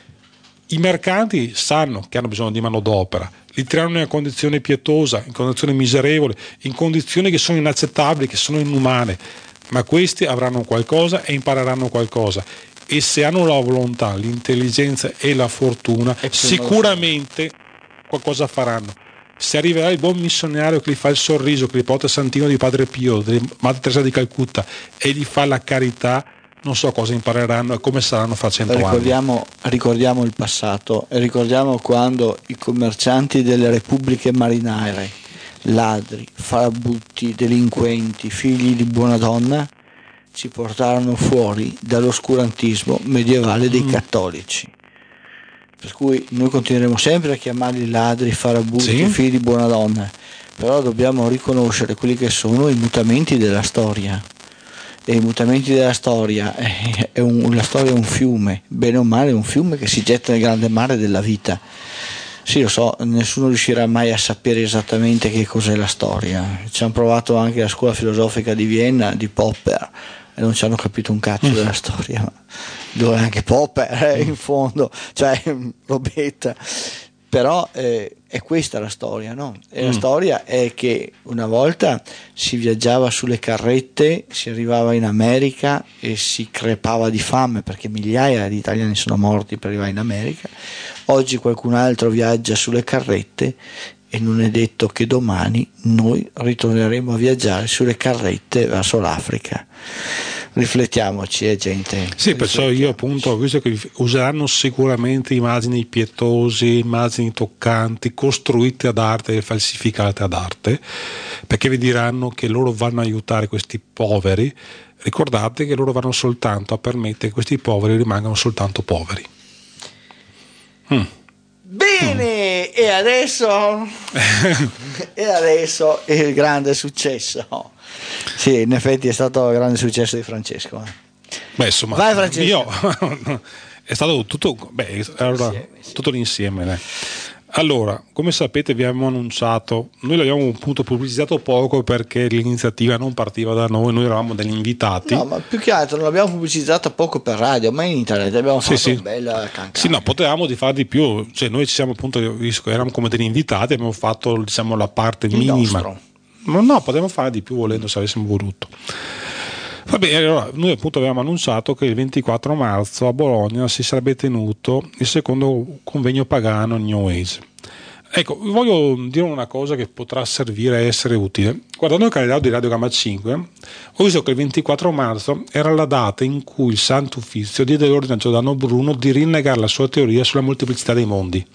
i mercanti sanno che hanno bisogno di manodopera, li tirano in condizione pietosa, in condizioni miserevoli, in condizioni che sono inaccettabili, che sono inumane, ma questi avranno qualcosa e impareranno qualcosa, e se hanno la volontà, l'intelligenza e la fortuna, sicuramente qualcosa faranno. Se arriverà il buon missionario che gli fa il sorriso, che gli porta il santino di Padre Pio, di Madre Teresa di Calcutta, e gli fa la carità, non so cosa impareranno e come saranno fra cento ricordiamo, anni. Ricordiamo il passato e ricordiamo quando i commercianti delle repubbliche marinare, ladri, farabutti, delinquenti, figli di buona donna, ci portarono fuori dall'oscurantismo medievale dei mm. cattolici. Per cui noi continueremo sempre a chiamarli ladri, farabutti, sì. figli di buona donna, però dobbiamo riconoscere quelli che sono i mutamenti della storia. E i mutamenti della storia è, è un, la storia è un fiume, bene o male è un fiume che si getta nel grande mare della vita. Sì, lo so, nessuno riuscirà mai a sapere esattamente che cos'è la storia. Ci hanno provato anche la scuola filosofica di Vienna, di Popper, e non ci hanno capito un cazzo mm. della storia, ma dove anche Popper eh, in fondo, cioè robetta. Però eh, è questa la storia, no? E mm. la storia è che una volta si viaggiava sulle carrette, si arrivava in America e si crepava di fame, perché migliaia di italiani sono morti per arrivare in America. Oggi qualcun altro viaggia sulle carrette e non è detto che domani noi ritorneremo a viaggiare sulle carrette verso l'Africa. Riflettiamoci, eh, gente. Sì, perciò io appunto ho visto che useranno sicuramente immagini pietose, immagini toccanti, costruite ad arte e falsificate ad arte, perché vi diranno che loro vanno a aiutare questi poveri. Ricordate che loro vanno soltanto a permettere che questi poveri rimangano soltanto poveri. Mm. Bene, mm. e adesso e adesso il grande successo. Sì, in effetti è stato il grande successo di Francesco. Beh, insomma, vai Francesco. Io è stato tutto, beh, allora, insieme, sì. tutto l'insieme. Dai. Allora, come sapete, vi abbiamo annunciato, noi l'abbiamo appunto pubblicizzato poco perché l'iniziativa non partiva da noi, noi eravamo degli invitati. No, ma più che altro non l'abbiamo pubblicizzata poco per radio, ma in internet abbiamo fatto sì, sì. una bella cancana. Sì, no, potevamo di fare di più, cioè noi ci siamo appunto, eravamo come degli invitati, abbiamo fatto diciamo la parte Il minima. Nostro. Ma no, potevamo fare di più volendo se avessimo voluto. Va bene, allora noi appunto avevamo annunciato che il ventiquattro marzo a Bologna si sarebbe tenuto il secondo convegno pagano New Age. Ecco, vi voglio dire una cosa che potrà servire a essere utile. Guardando il calendario di Radio Gamma cinque, ho visto che il ventiquattro marzo era la data in cui il Santo Uffizio diede l'ordine a Giordano Bruno di rinnegare la sua teoria sulla molteplicità dei mondi.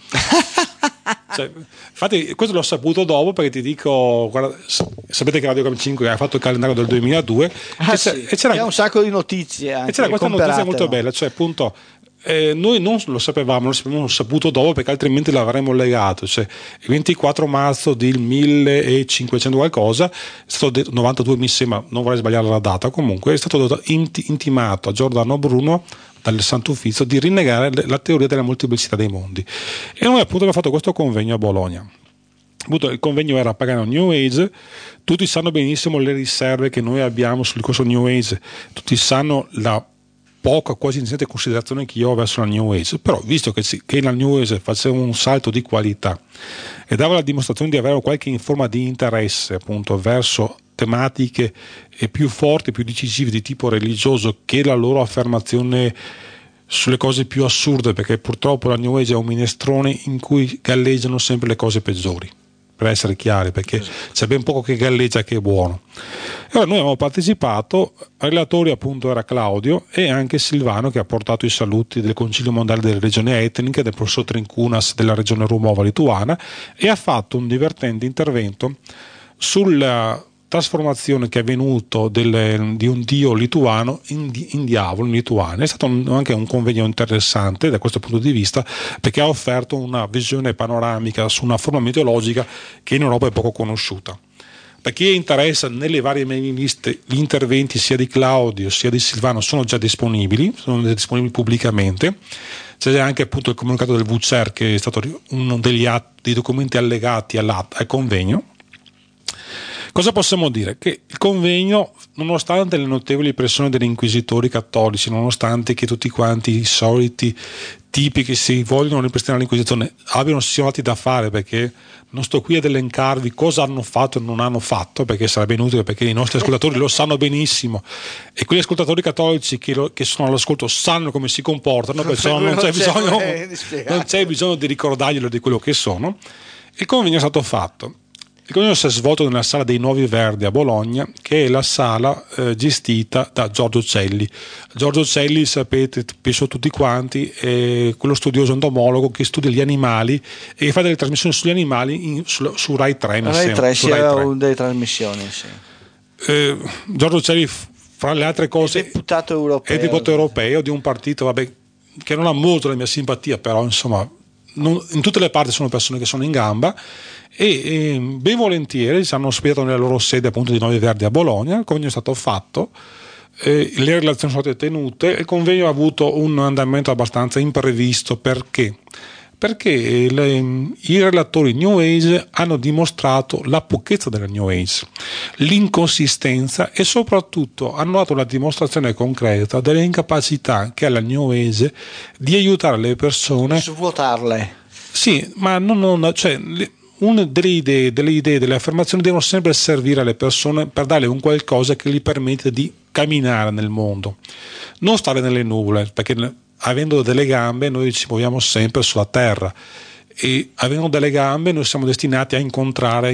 Cioè, infatti questo l'ho saputo dopo, perché ti dico, guarda, sapete che Radio Gamma cinque ha fatto il calendario del duemiladue ah, e, sì. e c'era un sacco di notizie anche, e c'era questa notizia molto no? bella, cioè appunto eh, noi non lo sapevamo, lo abbiamo saputo dopo, perché altrimenti l'avremmo legato, cioè il ventiquattro marzo del millecinquecento qualcosa è stato detto, novantadue mi sembra, non vorrei sbagliare la data, comunque è stato intimato a Giordano Bruno dal Santo Uffizio di rinnegare la teoria della molteplicità dei mondi, e noi appunto abbiamo fatto questo convegno a Bologna. Appunto, il convegno era pagano New Age, tutti sanno benissimo le riserve che noi abbiamo sul corso New Age, tutti sanno la poca, quasi inesistente considerazione che io ho verso la New Age, però visto che, che la New Age faceva un salto di qualità e dava la dimostrazione di avere qualche forma di interesse appunto verso tematiche più forti, più decisive di tipo religioso che la loro affermazione sulle cose più assurde, perché purtroppo la New Age è un minestrone in cui galleggiano sempre le cose peggiori, per essere chiari, perché c'è ben poco che galleggia che è buono. E allora noi abbiamo partecipato, relatori appunto era Claudio e anche Silvano, che ha portato i saluti del Concilio Mondiale delle Regioni Etniche, del professor Trincunas della regione Rumova lituana, e ha fatto un divertente intervento sulla trasformazione che è avvenuto del, di un dio lituano in, in diavolo in Lituania. È stato un, anche un convegno interessante da questo punto di vista, perché ha offerto una visione panoramica su una forma mitologica che in Europa è poco conosciuta. Per chi interessa, nelle varie mailing list gli interventi sia di Claudio sia di Silvano sono già disponibili, sono disponibili pubblicamente. C'è anche appunto il comunicato del V C E R, che è stato uno degli atti, dei documenti allegati al convegno. Cosa possiamo dire? Che il convegno, nonostante le notevoli pressioni degli inquisitori cattolici, nonostante che tutti quanti i soliti tipi che si vogliono ripristinare l'inquisizione abbiano siano da fare, perché non sto qui ad elencarvi cosa hanno fatto e non hanno fatto, perché sarebbe inutile, perché i nostri ascoltatori lo sanno benissimo, e quegli ascoltatori cattolici che, lo, che sono all'ascolto sanno come si comportano, perciò non c'è, bisogno, non c'è bisogno di ricordarglielo di quello che sono. Il convegno è stato fatto. Il convegno si è svolto nella Sala dei Nuovi Verdi a Bologna, che è la sala eh, gestita da Giorgio Celli. Giorgio Celli, sapete, penso tutti quanti, è quello studioso entomologo che studia gli animali e che fa delle trasmissioni sugli animali in, su, su Rai tre. Rai tre, sì, era una delle trasmissioni, sì. Eh, Giorgio Celli, fra le altre cose, è deputato europeo, è deputato europeo di un partito, vabbè, che non ha molto la mia simpatia, però insomma, non, in tutte le parti sono persone che sono in gamba. E, e ben volentieri ci hanno ospitato nella loro sede appunto di Nuovi Verdi a Bologna. Il convegno è stato fatto, eh, le relazioni sono state tenute, il convegno ha avuto un andamento abbastanza imprevisto. Perché? Perché le, i relatori New Age hanno dimostrato la pochezza della New Age, l'inconsistenza, e soprattutto hanno dato una dimostrazione concreta delle incapacità che ha la New Age di aiutare le persone, svuotarle. Sì, ma non, non cioè le, una delle idee, delle idee, delle affermazioni devono sempre servire alle persone per darle un qualcosa che gli permette di camminare nel mondo, non stare nelle nuvole, perché avendo delle gambe noi ci muoviamo sempre sulla terra, e avendo delle gambe noi siamo destinati a incontrare,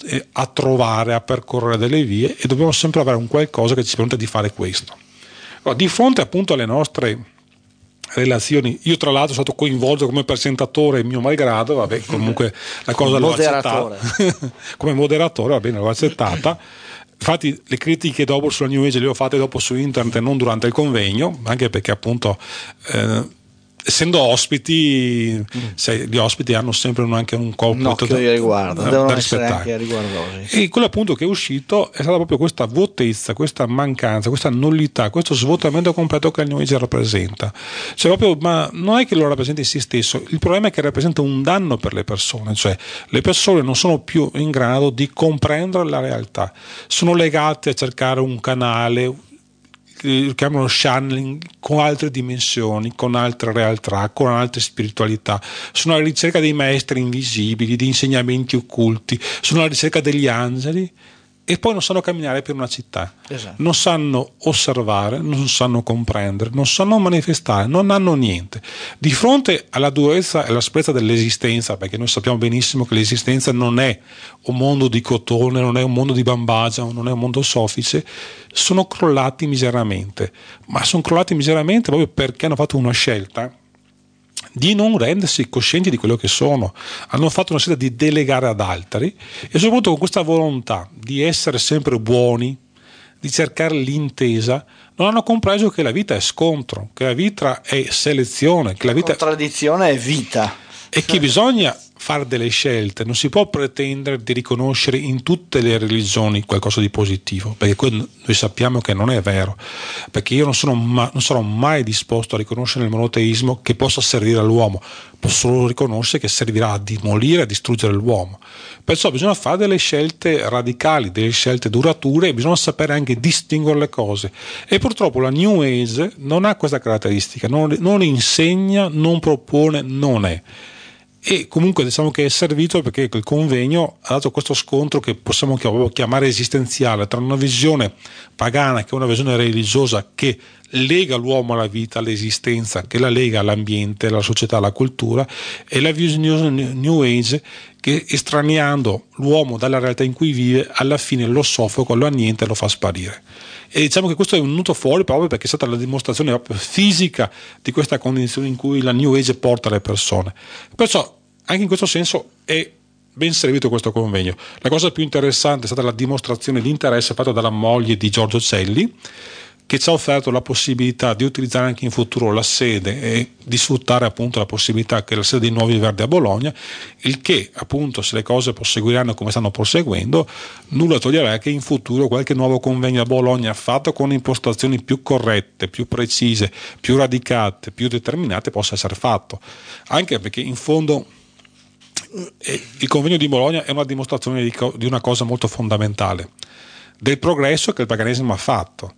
a trovare, a percorrere delle vie, e dobbiamo sempre avere un qualcosa che ci permette di fare questo. Allora, di fronte appunto alle nostre relazioni, io tra l'altro sono stato coinvolto come presentatore mio malgrado, vabbè, comunque la cosa l'ho accettata come moderatore, va bene, l'ho accettata. Infatti le critiche dopo sulla New Age le ho fatte dopo su internet e non durante il convegno, anche perché appunto eh, essendo ospiti, mm. se gli ospiti hanno sempre un, anche un compito da, di riguardo, da, devono da essere rispettare. Anche riguardosi. E quello appunto che è uscito è stata proprio questa vuotezza, questa mancanza, questa nullità, questo svuotamento completo che il New Age rappresenta. Cioè proprio, ma non è che lo rappresenta in se stesso, il problema è che rappresenta un danno per le persone, cioè le persone non sono più in grado di comprendere la realtà, sono legate a cercare un canale, che chiamano channeling, con altre dimensioni, con altre realtà, con altre spiritualità, sono alla ricerca dei maestri invisibili, di insegnamenti occulti, sono alla ricerca degli angeli, e poi non sanno camminare per una città, esatto. Non sanno osservare, non sanno comprendere, non sanno manifestare, non hanno niente. Di fronte alla durezza e all'asprezza dell'esistenza, perché noi sappiamo benissimo che l'esistenza non è un mondo di cotone, non è un mondo di bambagia, non è un mondo soffice, sono crollati miseramente, ma sono crollati miseramente proprio perché hanno fatto una scelta di non rendersi coscienti di quello che sono, hanno fatto una scelta di delegare ad altri, e soprattutto con questa volontà di essere sempre buoni, di cercare l'intesa, non hanno compreso che la vita è scontro, che la vita è selezione, che la vita contraddizione è vita, e che bisogna fare delle scelte. Non si può pretendere di riconoscere in tutte le religioni qualcosa di positivo, perché noi sappiamo che non è vero, perché io non sono ma, non sarò mai disposto a riconoscere nel monoteismo che possa servire all'uomo, posso solo riconoscere che servirà a demolire e a distruggere l'uomo. Perciò bisogna fare delle scelte radicali, delle scelte durature, e bisogna sapere anche distinguere le cose, e purtroppo la New Age non ha questa caratteristica, non, non insegna, non propone, non è. E comunque diciamo che è servito perché il convegno ha dato questo scontro che possiamo chiamare esistenziale tra una visione pagana, che è una visione religiosa che lega l'uomo alla vita, all'esistenza, che la lega all'ambiente, alla società, alla cultura, e la visione New Age che, estraniando l'uomo dalla realtà in cui vive, alla fine lo soffoca, lo annienta e lo fa sparire. E diciamo che questo è venuto fuori proprio perché è stata la dimostrazione proprio fisica di questa condizione in cui la New Age porta le persone. Perciò anche in questo senso è ben servito questo convegno. La cosa più interessante è stata la dimostrazione di interesse fatta dalla moglie di Giorgio Celli, che ci ha offerto la possibilità di utilizzare anche in futuro la sede e di sfruttare appunto la possibilità che la sede di Nuovi Verdi a Bologna, il che appunto, se le cose proseguiranno come stanno proseguendo, nulla toglierà che in futuro qualche nuovo convegno a Bologna fatto con impostazioni più corrette, più precise, più radicate, più determinate possa essere fatto, anche perché in fondo il convegno di Bologna è una dimostrazione di, co- di una cosa molto fondamentale, del progresso che il paganesimo ha fatto.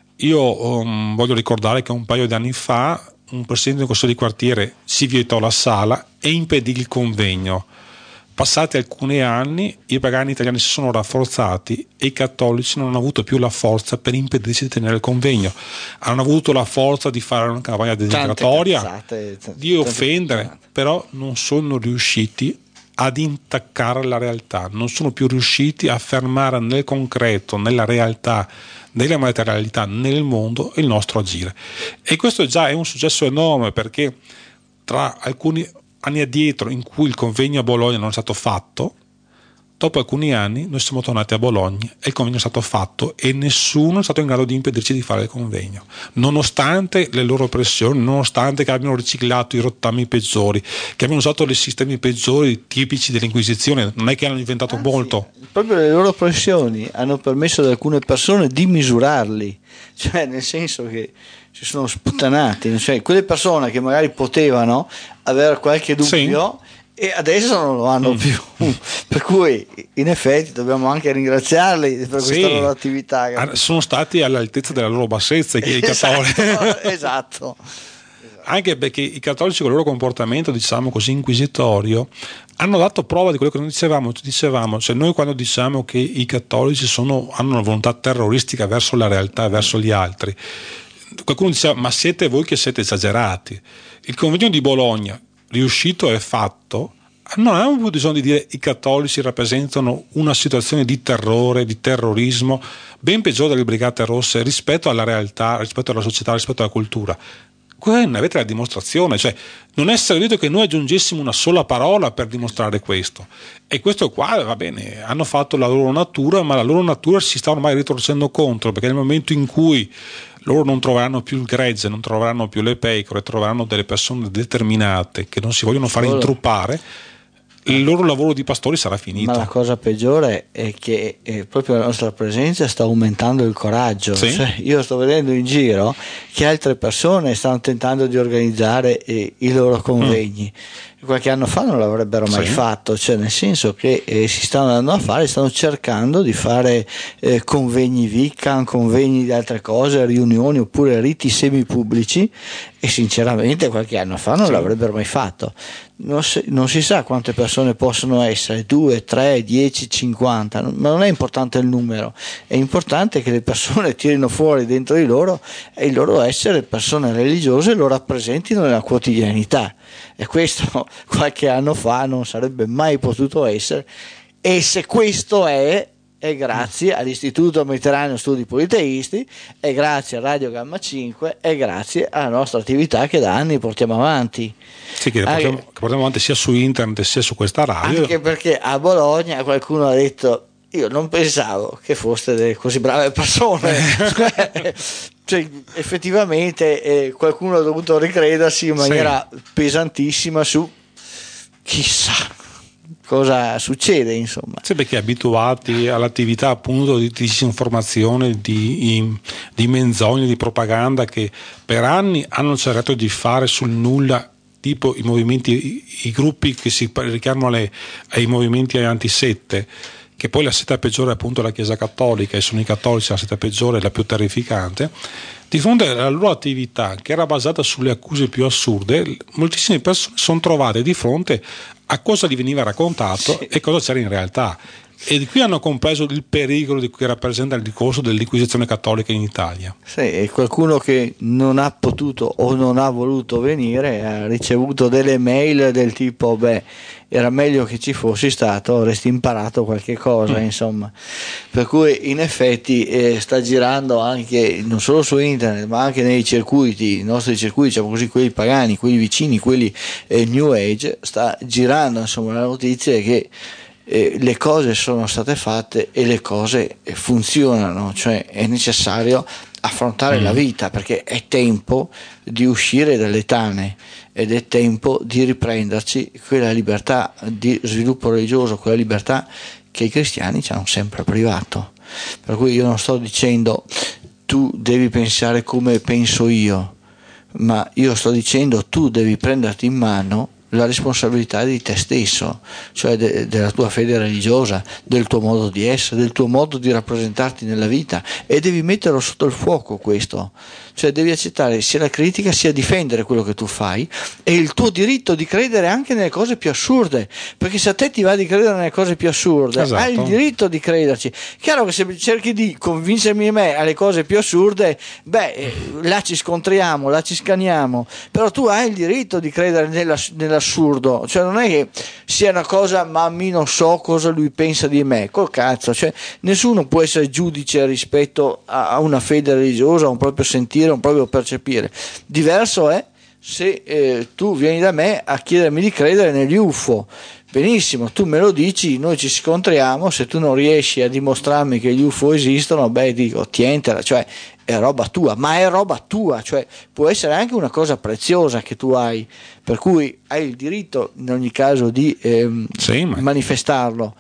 Io um, voglio ricordare che un paio di anni fa un presidente del consiglio di quartiere si vietò la sala e impedì il convegno. Passati alcuni anni i pagani italiani si sono rafforzati e i cattolici non hanno avuto più la forza per impedirci di tenere il convegno. Hanno avuto la forza di fare una campagna denigratoria, di offendere, però non sono riusciti ad intaccare la realtà, non sono più riusciti a fermare nel concreto, nella realtà, nella materialità, nel mondo il nostro agire. E questo già è un successo enorme, perché tra alcuni anni addietro in cui il convegno a Bologna non è stato fatto, dopo alcuni anni noi siamo tornati a Bologna e il convegno è stato fatto e nessuno è stato in grado di impedirci di fare il convegno, nonostante le loro pressioni, nonostante che abbiano riciclato i rottami peggiori, che abbiano usato i sistemi peggiori tipici dell'Inquisizione. Non è che hanno inventato Anzi, molto, proprio le loro pressioni hanno permesso ad alcune persone di misurarli, cioè nel senso che si sono sputtanati, cioè quelle persone che magari potevano avere qualche dubbio, sì, e adesso non lo hanno mm. più, per cui in effetti dobbiamo anche ringraziarli per questa sì, loro attività. Sono stati all'altezza della loro bassezza i cattolici. Esatto, esatto. Anche perché i cattolici con il loro comportamento, diciamo così, inquisitorio, hanno dato prova di quello che noi dicevamo, dicevamo, cioè noi quando diciamo che i cattolici sono, hanno una volontà terroristica verso la realtà, verso gli altri, qualcuno diceva ma siete voi che siete esagerati. Il convegno di Bologna, riuscito e fatto, non abbiamo avuto bisogno di dire i cattolici rappresentano una situazione di terrore, di terrorismo ben peggiore delle Brigate Rosse rispetto alla realtà, rispetto alla società, rispetto alla cultura. Qui ne avete la dimostrazione, cioè non è servito che noi aggiungessimo una sola parola per dimostrare questo. E questo qua, va bene, hanno fatto la loro natura, ma la loro natura si sta ormai ritorcendo contro, perché nel momento in cui loro non troveranno più il gregge, non troveranno più le pecore, troveranno delle persone determinate che non si vogliono fare intruppare, il loro lavoro di pastori sarà finito. Ma la cosa peggiore è che eh, proprio la nostra presenza sta aumentando il coraggio. Sì? Cioè, io sto vedendo in giro che altre persone stanno tentando di organizzare eh, i loro convegni. Mm. Qualche anno fa non l'avrebbero mai sì. fatto, cioè nel senso che eh, si stanno andando a fare, stanno cercando di fare eh, convegni Vican, convegni di altre cose, riunioni oppure riti semipubblici, e sinceramente qualche anno fa non sì. l'avrebbero mai fatto. Non si, non si sa quante persone possono essere, due, tre, dieci, cinquanta, ma non è importante il numero, è importante che le persone tirino fuori dentro di loro e il loro essere persone religiose lo rappresentino nella quotidianità, e questo qualche anno fa non sarebbe mai potuto essere, e se questo è è grazie all'Istituto Mediterraneo Studi Politeisti, è grazie a Radio Gamma cinque, è grazie alla nostra attività che da anni portiamo avanti. Sì, che, portiamo, anche, che portiamo avanti sia su internet sia su questa radio. Anche perché a Bologna qualcuno ha detto: io non pensavo che foste delle così brave persone. cioè, cioè, effettivamente eh, qualcuno ha dovuto ricredersi in maniera sì. pesantissima su chissà cosa succede, insomma. Sì, perché abituati all'attività appunto di disinformazione, di, di menzogne, di propaganda che per anni hanno cercato di fare sul nulla, tipo i movimenti, i, i gruppi che si richiamano alle, ai movimenti antisette, che poi la setta peggiore è appunto la Chiesa Cattolica, e sono i cattolici la setta peggiore, la più terrificante. Di fronte alla loro attività, che era basata sulle accuse più assurde, moltissime persone sono trovate di fronte a cosa gli veniva raccontato sì. e cosa c'era in realtà. E di qui hanno compreso il pericolo di cui rappresenta il discorso dell'Inquisizione cattolica in Italia. Sì, e qualcuno che non ha potuto o non ha voluto venire ha ricevuto delle mail del tipo: beh, era meglio che ci fossi stato, avresti imparato qualche cosa, mm. insomma. Per cui in effetti eh, sta girando anche non solo su internet, ma anche nei circuiti, i nostri circuiti, diciamo così, quelli pagani, quelli vicini, quelli eh, New Age, sta girando insomma la notizia che eh, le cose sono state fatte e le cose funzionano, cioè è necessario affrontare mm. la vita, perché è tempo di uscire dalle tane ed è tempo di riprenderci quella libertà di sviluppo religioso, quella libertà che i cristiani ci hanno sempre privato. Per cui io non sto dicendo tu devi pensare come penso io, ma io sto dicendo tu devi prenderti in mano la responsabilità di te stesso, cioè de- della tua fede religiosa, del tuo modo di essere, del tuo modo di rappresentarti nella vita, e devi metterlo sotto il fuoco questo, cioè devi accettare sia la critica sia difendere quello che tu fai e il tuo diritto di credere anche nelle cose più assurde, perché se a te ti va di credere nelle cose più assurde, esatto, hai il diritto di crederci. Chiaro che se cerchi di convincermi a me alle cose più assurde, beh, là ci scontriamo, là ci scaniamo, però tu hai il diritto di credere nella, nell'assurdo, cioè non è che sia una cosa ma mi non so cosa lui pensa di me, col cazzo, cioè nessuno può essere giudice rispetto a una fede religiosa, a un proprio sentire, un proprio percepire. Diverso è se eh, tu vieni da me a chiedermi di credere negli U F O. Benissimo, tu me lo dici, noi ci scontriamo, se tu non riesci a dimostrarmi che gli U F O esistono, beh dico tientela, cioè è roba tua, ma è roba tua, cioè può essere anche una cosa preziosa che tu hai, per cui hai il diritto in ogni caso di ehm, sì, ma... manifestarlo.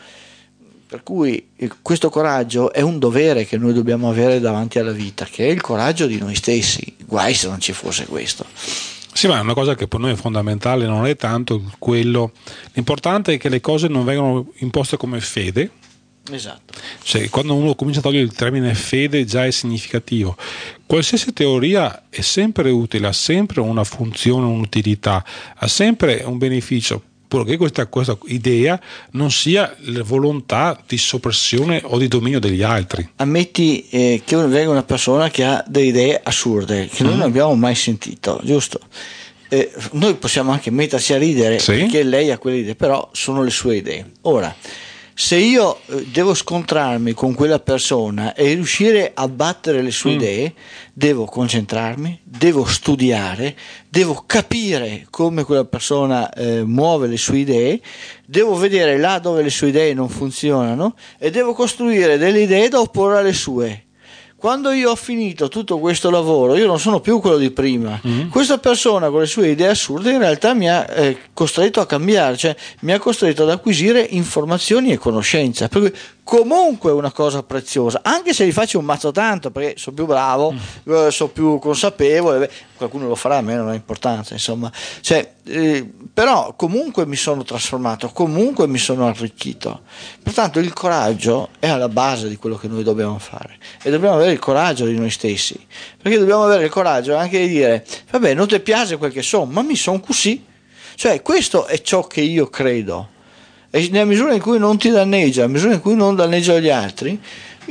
Per cui questo coraggio è un dovere che noi dobbiamo avere davanti alla vita, che è il coraggio di noi stessi, guai se non ci fosse questo. Sì, ma è una cosa che per noi è fondamentale, non è tanto quello, l'importante è che le cose non vengano imposte come fede. Esatto. Cioè, quando uno comincia a togliere il termine fede già è significativo. Qualsiasi teoria è sempre utile, ha sempre una funzione, un'utilità, ha sempre un beneficio, purché questa, questa idea non sia la volontà di soppressione o di dominio degli altri. Ammetti eh, che venga una persona che ha delle idee assurde che noi mm. non abbiamo mai sentito, giusto? Eh, noi possiamo anche metterci a ridere, sì, perché lei ha quelle idee, però sono le sue idee. Ora, se io devo scontrarmi con quella persona e riuscire a battere le sue mm. idee, devo concentrarmi, devo studiare, devo capire come quella persona eh, muove le sue idee, devo vedere là dove le sue idee non funzionano e devo costruire delle idee da opporre alle sue. Quando io ho finito tutto questo lavoro, io non sono più quello di prima. Mm-hmm. Questa persona con le sue idee assurde in realtà mi ha eh, costretto a cambiare, cioè mi ha costretto ad acquisire informazioni e conoscenza. Per cui comunque è una cosa preziosa, anche se li faccio un mazzo tanto, perché sono più bravo, mm. eh, sono più consapevole, beh, qualcuno lo farà, a me non ha importanza, insomma. Cioè, eh, però comunque mi sono trasformato, comunque mi sono arricchito. Pertanto il coraggio è alla base di quello che noi dobbiamo fare e dobbiamo avere il coraggio di noi stessi, perché dobbiamo avere il coraggio anche di dire vabbè, non ti piace quel che sono, ma mi sono così, cioè questo è ciò che io credo, e nella misura in cui non ti danneggia, nella misura in cui non danneggia gli altri,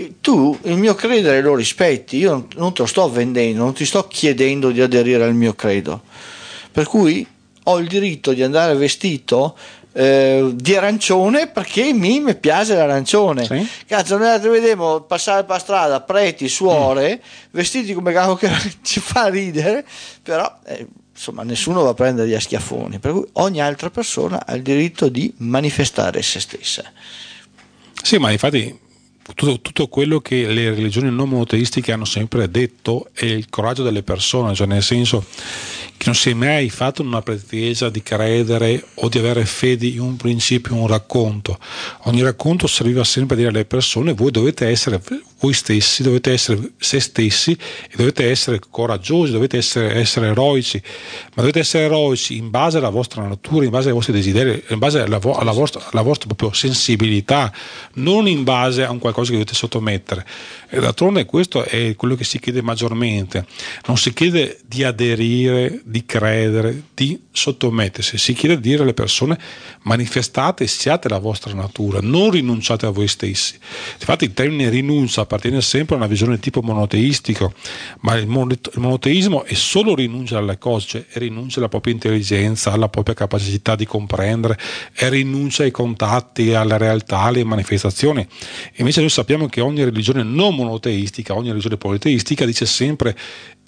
tu il mio credere lo rispetti, io non te lo sto vendendo, non ti sto chiedendo di aderire al mio credo, per cui ho il diritto di andare vestito Eh, di arancione perché mi, mi piace l'arancione. Sì. Cazzo, noi vedevamo passare per strada preti, suore mm. vestiti come cavolo, che ci fa ridere, però eh, insomma nessuno va a prendere gli schiaffoni, per cui ogni altra persona ha il diritto di manifestare se stessa. Sì, ma infatti tutto, tutto quello che le religioni non monoteistiche hanno sempre detto è il coraggio delle persone, cioè nel senso che non si è mai fatto una pretesa di credere o di avere fede in un principio, un racconto. Ogni racconto serviva sempre a dire alle persone: voi dovete essere voi stessi, dovete essere se stessi e dovete essere coraggiosi, dovete essere, essere eroici, ma dovete essere eroici in base alla vostra natura, in base ai vostri desideri, in base alla, vo- alla, vostra, alla vostra proprio sensibilità, non in base a un qualcosa che dovete sottomettere. E d'altronde questo è quello che si chiede maggiormente. Non si chiede di aderire, di credere, di sottomettersi, si chiede di dire alle persone: manifestate e siate la vostra natura, non rinunciate a voi stessi. Infatti il termine rinuncia appartiene sempre a una visione tipo monoteistico, ma il monoteismo è solo rinuncia alle cose, cioè rinuncia alla propria intelligenza, alla propria capacità di comprendere, e rinuncia ai contatti, alla realtà, alle manifestazioni. Invece noi sappiamo che ogni religione non monoteistica, ogni religione politeistica dice sempre: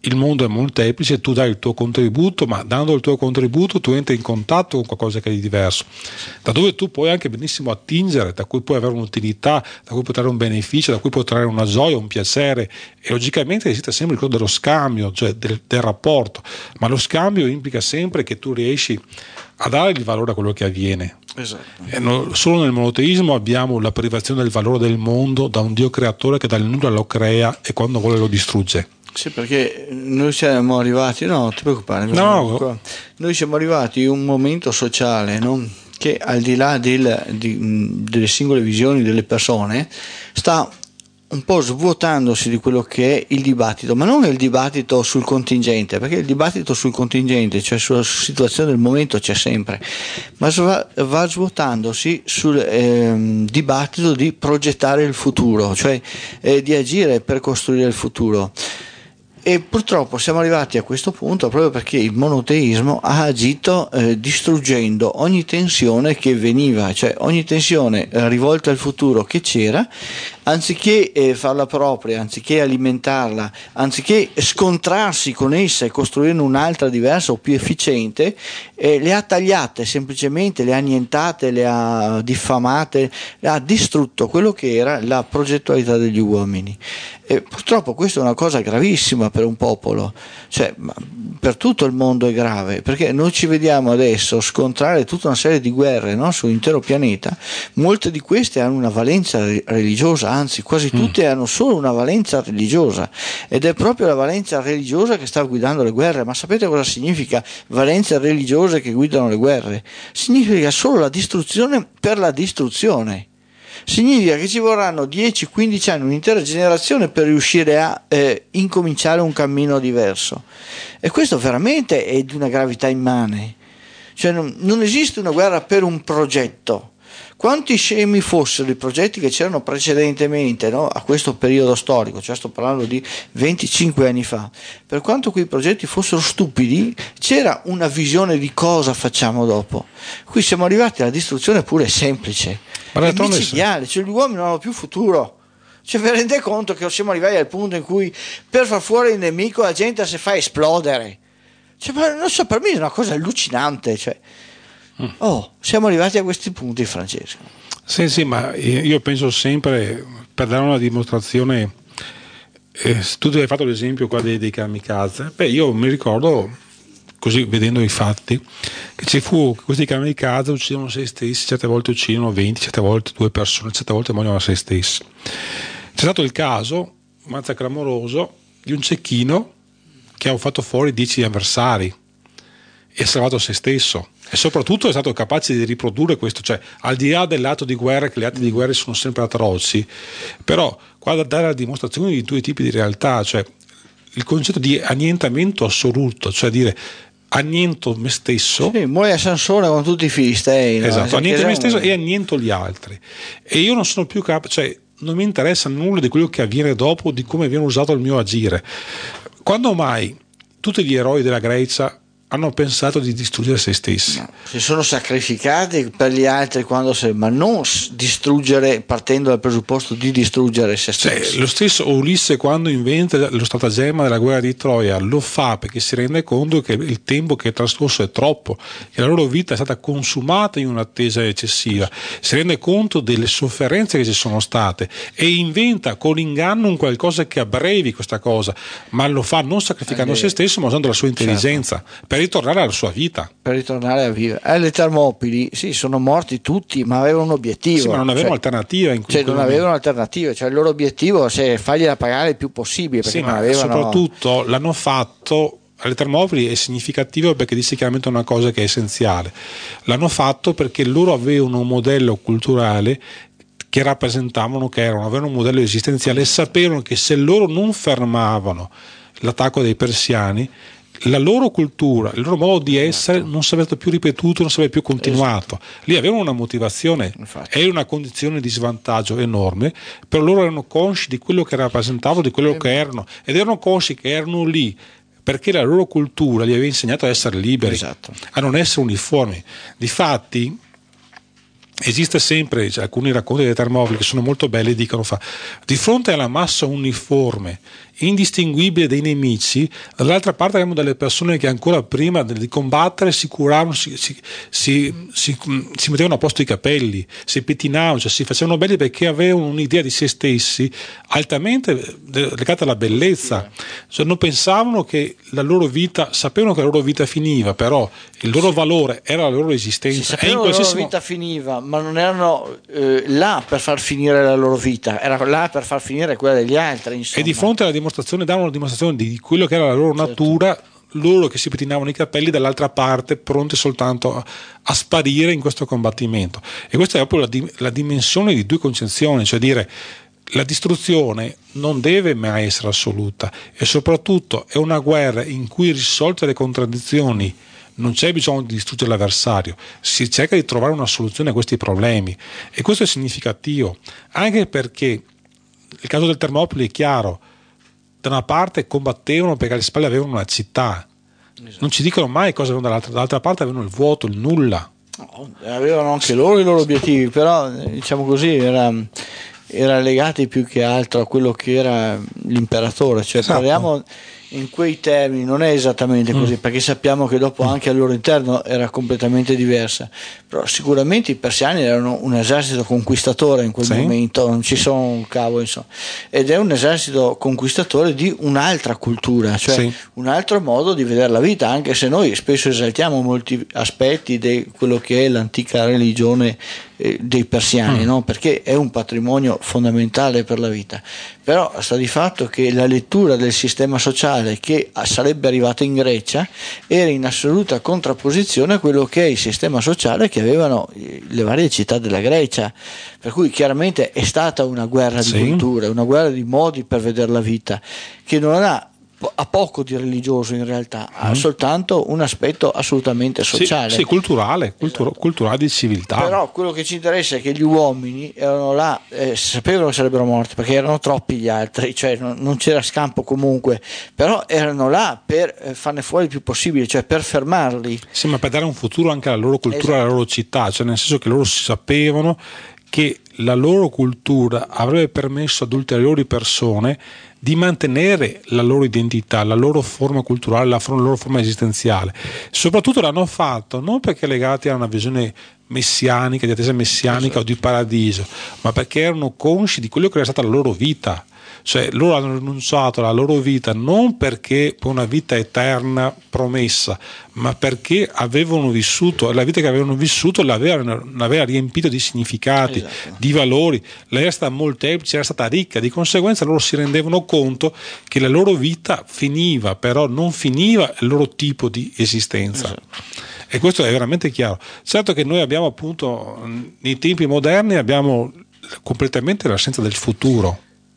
il mondo è molteplice, tu dai il tuo contributo, ma dando il tuo contributo tu entri in contatto con qualcosa che è di diverso, da dove tu puoi anche benissimo attingere, da cui puoi avere un'utilità, da cui puoi trarre un beneficio, da cui puoi trarre una gioia, un piacere, e logicamente esiste sempre il cosa dello scambio, cioè del, del rapporto, ma lo scambio implica sempre che tu riesci a dare il valore a quello che avviene. Esatto. E no, solo nel monoteismo abbiamo la privazione del valore del mondo da un Dio creatore che dal nulla lo crea e quando vuole lo distrugge. Sì, perché noi siamo arrivati, no, non ti preoccupare, no. noi siamo arrivati in un momento sociale, no? Che al di là del, di, delle singole visioni delle persone sta un po' svuotandosi di quello che è il dibattito, ma non il dibattito sul contingente, perché il dibattito sul contingente, cioè sulla situazione del momento, c'è sempre, ma va, va svuotandosi sul eh, dibattito di progettare il futuro, cioè eh, di agire per costruire il futuro. E purtroppo siamo arrivati a questo punto proprio perché il monoteismo ha agito eh, distruggendo ogni tensione che veniva, cioè ogni tensione eh, rivolta al futuro che c'era, anziché eh, farla propria, anziché alimentarla, anziché scontrarsi con essa e costruirne un'altra diversa o più efficiente, eh, le ha tagliate semplicemente, le ha annientate, le ha diffamate, le ha distrutto quello che era la progettualità degli uomini. E purtroppo questa è una cosa gravissima per un popolo, cioè per tutto il mondo è grave, perché noi ci vediamo adesso scontrare tutta una serie di guerre, no, sull'intero pianeta. Molte di queste hanno una valenza religiosa, anzi quasi tutte mm. hanno solo una valenza religiosa, ed è proprio la valenza religiosa che sta guidando le guerre. Ma sapete cosa significa valenze religiose che guidano le guerre? Significa solo la distruzione per la distruzione. Significa che ci vorranno dieci quindici anni, un'intera generazione per riuscire a eh, incominciare un cammino diverso, e questo veramente è di una gravità immane. Cioè non, non esiste una guerra per un progetto. Quanti scemi fossero i progetti che c'erano precedentemente, no, a questo periodo storico, cioè sto parlando di venticinque anni fa, per quanto quei progetti fossero stupidi, c'era una visione di cosa facciamo dopo. Qui siamo arrivati alla distruzione pure semplice, è micidiale, cioè gli uomini non hanno più futuro. Cioè vi rendete conto che siamo arrivati al punto in cui per far fuori il nemico la gente si fa esplodere? Cioè, ma non so, per me è una cosa allucinante, cioè. Oh, siamo arrivati a questi punti, Francesco. Sì, sì, ma io penso sempre, per dare una dimostrazione, eh, tu hai fatto l'esempio qua dei, dei kamikaze. Beh, io mi ricordo, così vedendo i fatti, che ci fu questi kamikaze uccidono se stessi, certe volte uccidono venti, certe volte due persone, certe volte muoiono a se stessi. C'è stato il caso, mazza clamoroso, di un cecchino che ha fatto fuori dieci avversari e ha salvato se stesso, e soprattutto è stato capace di riprodurre questo, cioè al di là dell'atto di guerra, che gli atti di guerra sono sempre atroci, però qua da dare la dimostrazione di due tipi di realtà, cioè il concetto di annientamento assoluto, cioè dire anniento me stesso, sì, muore a Sansone con tutti i filistei, no? Esatto, anniento me stesso e anniento gli altri, e io non sono più capace, cioè non mi interessa nulla di quello che avviene dopo, di come viene usato il mio agire. Quando mai tutti gli eroi della Grecia hanno pensato di distruggere se stessi? No, si sono sacrificati per gli altri, quando se, ma non distruggere, partendo dal presupposto di distruggere se stessi. Cioè, lo stesso Ulisse, quando inventa lo stratagemma della guerra di Troia, lo fa perché si rende conto che il tempo che è trascorso è troppo, che la loro vita è stata consumata in un'attesa eccessiva, si rende conto delle sofferenze che ci sono state e inventa con l'inganno un qualcosa che abbrevi questa cosa, ma lo fa non sacrificando eh, se stesso, ma usando la sua intelligenza, certo, per ritornare alla sua vita, per ritornare a vivere. Eh, le Termopili sì, sono morti tutti, ma avevano un obiettivo, sì, ma non avevano cioè, alternativa in cioè non avevano alternativa, cioè il loro obiettivo è fargliela pagare il più possibile, perché sì, non ma avevano... soprattutto l'hanno fatto. Alle Termopili è significativo perché dice chiaramente una cosa che è essenziale: l'hanno fatto perché loro avevano un modello culturale che rappresentavano, che erano, avevano un modello esistenziale, e sapevano che se loro non fermavano l'attacco dei persiani, la loro cultura, il loro modo di essere non sarebbe stato più ripetuto, non sarebbe più continuato. Lì avevano una motivazione e una condizione di svantaggio enorme, però loro erano consci di quello che rappresentavano, di quello che erano, ed erano consci che erano lì perché la loro cultura gli aveva insegnato a essere liberi, esatto, a non essere uniformi. Difatti esiste sempre, cioè, alcuni racconti dei termopili che sono molto belli dicono fa, di fronte alla massa uniforme indistinguibile dei nemici, dall'altra parte abbiamo delle persone che ancora prima di combattere si curavano, si, si, si, si, si mettevano a posto i capelli, si pettinavano, cioè si facevano belli perché avevano un'idea di se stessi altamente legata alla bellezza, cioè non pensavano che la loro vita, sapevano che la loro vita finiva, però il loro valore era la loro esistenza. Si sapevano che la loro vita finiva, ma non erano eh, là per far finire la loro vita, erano là per far finire quella degli altri, insomma. E di fronte alla dimostrazione, davano una dimostrazione di quello che era la loro certo. natura, loro che si pettinavano i capelli, dall'altra parte pronti soltanto a, a sparire in questo combattimento. E questa è proprio la, la dimensione di due concezioni, cioè dire la distruzione non deve mai essere assoluta e soprattutto è una guerra in cui, risolte le contraddizioni, non c'è bisogno di distruggere l'avversario, si cerca di trovare una soluzione a questi problemi, e questo è significativo anche perché il caso del Termopili è chiaro: da una parte combattevano perché alle spalle avevano una città, esatto. Non ci dicono mai cosa avevano dall'altra, dall'altra parte avevano il vuoto, il nulla. No, avevano anche loro i loro obiettivi, però diciamo così era, era legati più che altro a quello che era l'imperatore, cioè esatto. Parliamo in quei termini, non è esattamente così, mm. perché sappiamo che dopo anche al loro interno era completamente diversa, però sicuramente i persiani erano un esercito conquistatore in quel sì. momento, non ci sono un cavo, insomma, ed è un esercito conquistatore di un'altra cultura, cioè sì. un altro modo di vedere la vita, anche se noi spesso esaltiamo molti aspetti di quello che è l'antica religione eh, dei persiani, mm. no? Perché è un patrimonio fondamentale per la vita, però sta di fatto che la lettura del sistema sociale che sarebbe arrivato in Grecia era in assoluta contrapposizione a quello che è il sistema sociale che avevano le varie città della Grecia, per cui chiaramente è stata una guerra sì. di culture, una guerra di modi per vedere la vita, che non ha ha poco di religioso in realtà, ha mm. soltanto un aspetto assolutamente sociale, sì, sì, culturale, cultura, esatto. culturale di civiltà. Però quello che ci interessa è che gli uomini erano là, eh, sapevano che sarebbero morti perché erano troppi gli altri, cioè non, non c'era scampo comunque, però erano là per eh, farne fuori il più possibile, cioè per fermarli. Sì, ma per dare un futuro anche alla loro cultura, esatto. alla loro città, cioè nel senso che loro sapevano che la loro cultura avrebbe permesso ad ulteriori persone di mantenere la loro identità, la loro forma culturale, la, for- la loro forma esistenziale. Soprattutto l'hanno fatto non perché legati a una visione messianica, di attesa messianica esatto. o di paradiso, ma perché erano consci di quello che era stata la loro vita. Cioè loro hanno rinunciato alla loro vita non perché per una vita eterna promessa, ma perché avevano vissuto, la vita che avevano vissuto l'aveva, l'aveva riempito di significati, esatto. di valori, era stata molteplice, era stata ricca, di conseguenza loro si rendevano conto che la loro vita finiva, però non finiva il loro tipo di esistenza. Esatto. E questo è veramente chiaro. Certo che noi abbiamo appunto nei tempi moderni abbiamo completamente l'assenza del futuro.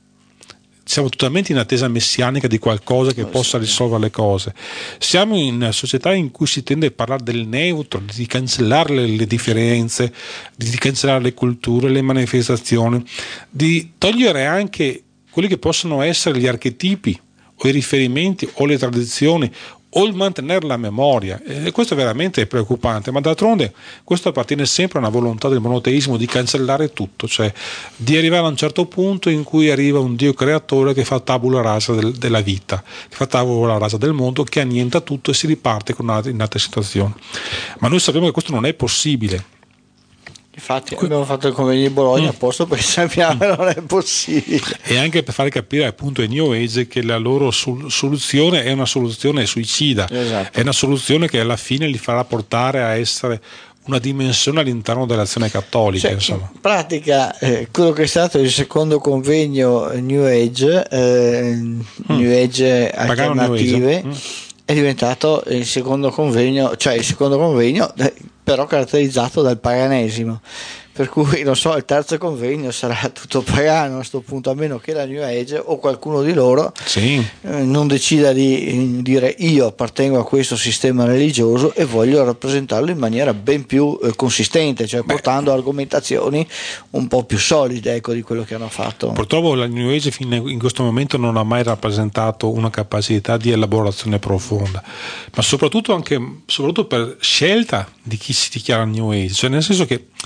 Siamo totalmente in attesa messianica di qualcosa che possa risolvere le cose. Siamo in una società in cui si tende a parlare del neutro, di cancellare le, le differenze, di, di cancellare le culture, le manifestazioni, di togliere anche quelli che possono essere gli archetipi o i riferimenti o le tradizioni o il mantenere la memoria, e questo è veramente preoccupante, ma d'altronde questo appartiene sempre a una volontà del monoteismo di cancellare tutto, cioè di arrivare a un certo punto in cui arriva un Dio creatore che fa tabula rasa del, della vita, che fa tabula rasa del mondo, che annienta tutto e si riparte con altre, in altre situazioni. Ma noi sappiamo che questo non è possibile. Infatti abbiamo fatto il convegno di Bologna mm. apposta perché sappiamo che non è possibile, e anche per fare capire appunto ai New Age che la loro sol- soluzione è una soluzione suicida, esatto. È una soluzione che alla fine li farà portare a essere una dimensione all'interno dell'azione cattolica, cioè, insomma. In pratica eh, quello che è stato il secondo convegno New Age eh, mm. New Age alternative New Age. Mm. È diventato il secondo convegno, cioè il secondo convegno però caratterizzato dal paganesimo, per cui non so, il terzo convegno sarà tutto pagano a questo punto, a meno che la New Age o qualcuno di loro sì. eh, non decida di dire io appartengo a questo sistema religioso e voglio rappresentarlo in maniera ben più eh, consistente, cioè Beh. portando argomentazioni un po' più solide, ecco, di quello che hanno fatto. Purtroppo la New Age fino in questo momento non ha mai rappresentato una capacità di elaborazione profonda, ma soprattutto anche soprattutto per scelta di chi si dichiara New Age, cioè nel senso che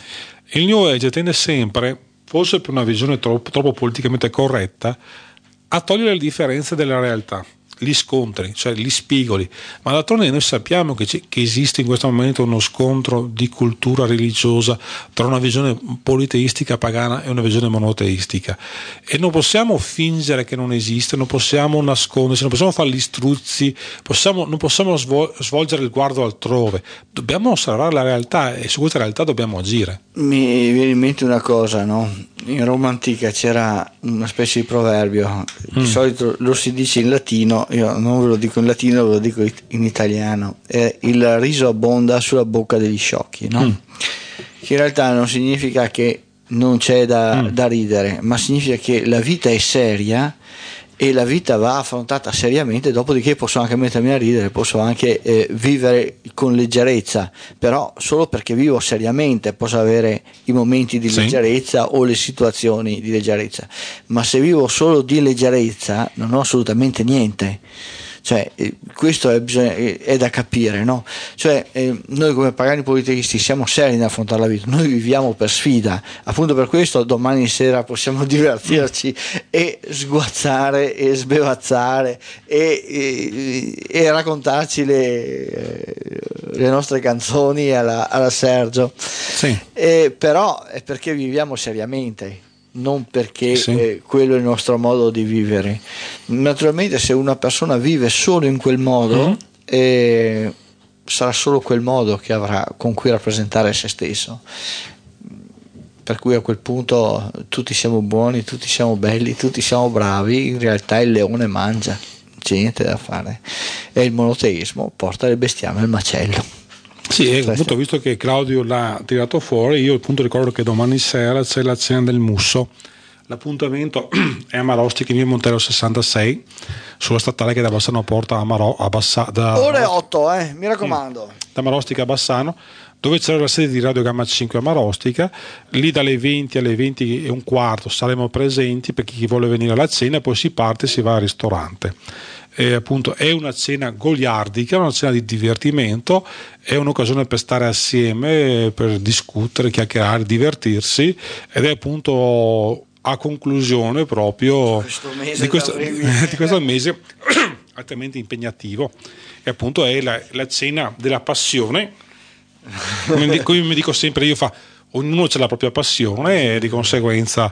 Il New Age tende sempre, forse per una visione troppo, troppo politicamente corretta, a togliere le differenze della realtà, gli scontri, cioè gli spigoli, ma d'altronde noi sappiamo che, che esiste in questo momento uno scontro di cultura religiosa tra una visione politeistica pagana e una visione monoteistica, e non possiamo fingere che non esiste, non possiamo nasconderci, non possiamo fare gli struzzi, possiamo, non possiamo svol- svolgere il guardo altrove, dobbiamo osservare la realtà e su questa realtà dobbiamo agire. Mi viene in mente una cosa, no? In Roma antica c'era una specie di proverbio, di mm. solito lo si dice in latino, io non ve lo dico in latino, ve lo dico in italiano, è il riso abbonda sulla bocca degli sciocchi, no? Mm. Che in realtà non significa che non c'è da, mm. da ridere, ma significa che la vita è seria e la vita va affrontata seriamente, dopodiché posso anche mettermi a ridere, posso anche eh, vivere con leggerezza, però solo perché vivo seriamente posso avere i momenti di sì. leggerezza o le situazioni di leggerezza, ma se vivo solo di leggerezza non ho assolutamente niente. Cioè, eh, questo è, bisogna, eh, è da capire, no? Cioè, eh, noi come pagani politeisti siamo seri nell'affrontare la vita, noi viviamo per sfida, appunto per questo domani sera possiamo divertirci e sguazzare e sbevazzare e, e, e raccontarci le, le nostre canzoni alla, alla Sergio, sì. eh, però è perché viviamo seriamente, non perché sì. eh, quello è il nostro modo di vivere. Naturalmente se una persona vive solo in quel modo mm-hmm. eh, sarà solo quel modo che avrà con cui rappresentare se stesso, per cui a quel punto tutti siamo buoni, tutti siamo belli, tutti siamo bravi, in realtà il leone mangia, non c'è niente da fare, e il monoteismo porta le bestiame al macello. Sì, e appunto, visto che Claudio l'ha tirato fuori, io appunto ricordo che domani sera c'è la cena del Musso. L'appuntamento è a Marostica in via Montello sessantasei, sulla statale che da Bassano porta a, Maro, a Bassano. Ore otto, eh, mi raccomando. Sì, da Marostica a Bassano, dove c'era la sede di Radio Gamma cinque a Marostica. Lì dalle venti alle venti e un quarto saremo presenti per chi vuole venire alla cena, poi si parte e si va al ristorante. E appunto è una cena goliardica, una cena di divertimento, è un'occasione per stare assieme, per discutere, chiacchierare, divertirsi, ed è appunto a conclusione proprio questo mese di, questo, di questo mese altamente impegnativo, e appunto è la, la cena della passione, come, come mi dico sempre io, fa, ognuno ha la propria passione e di conseguenza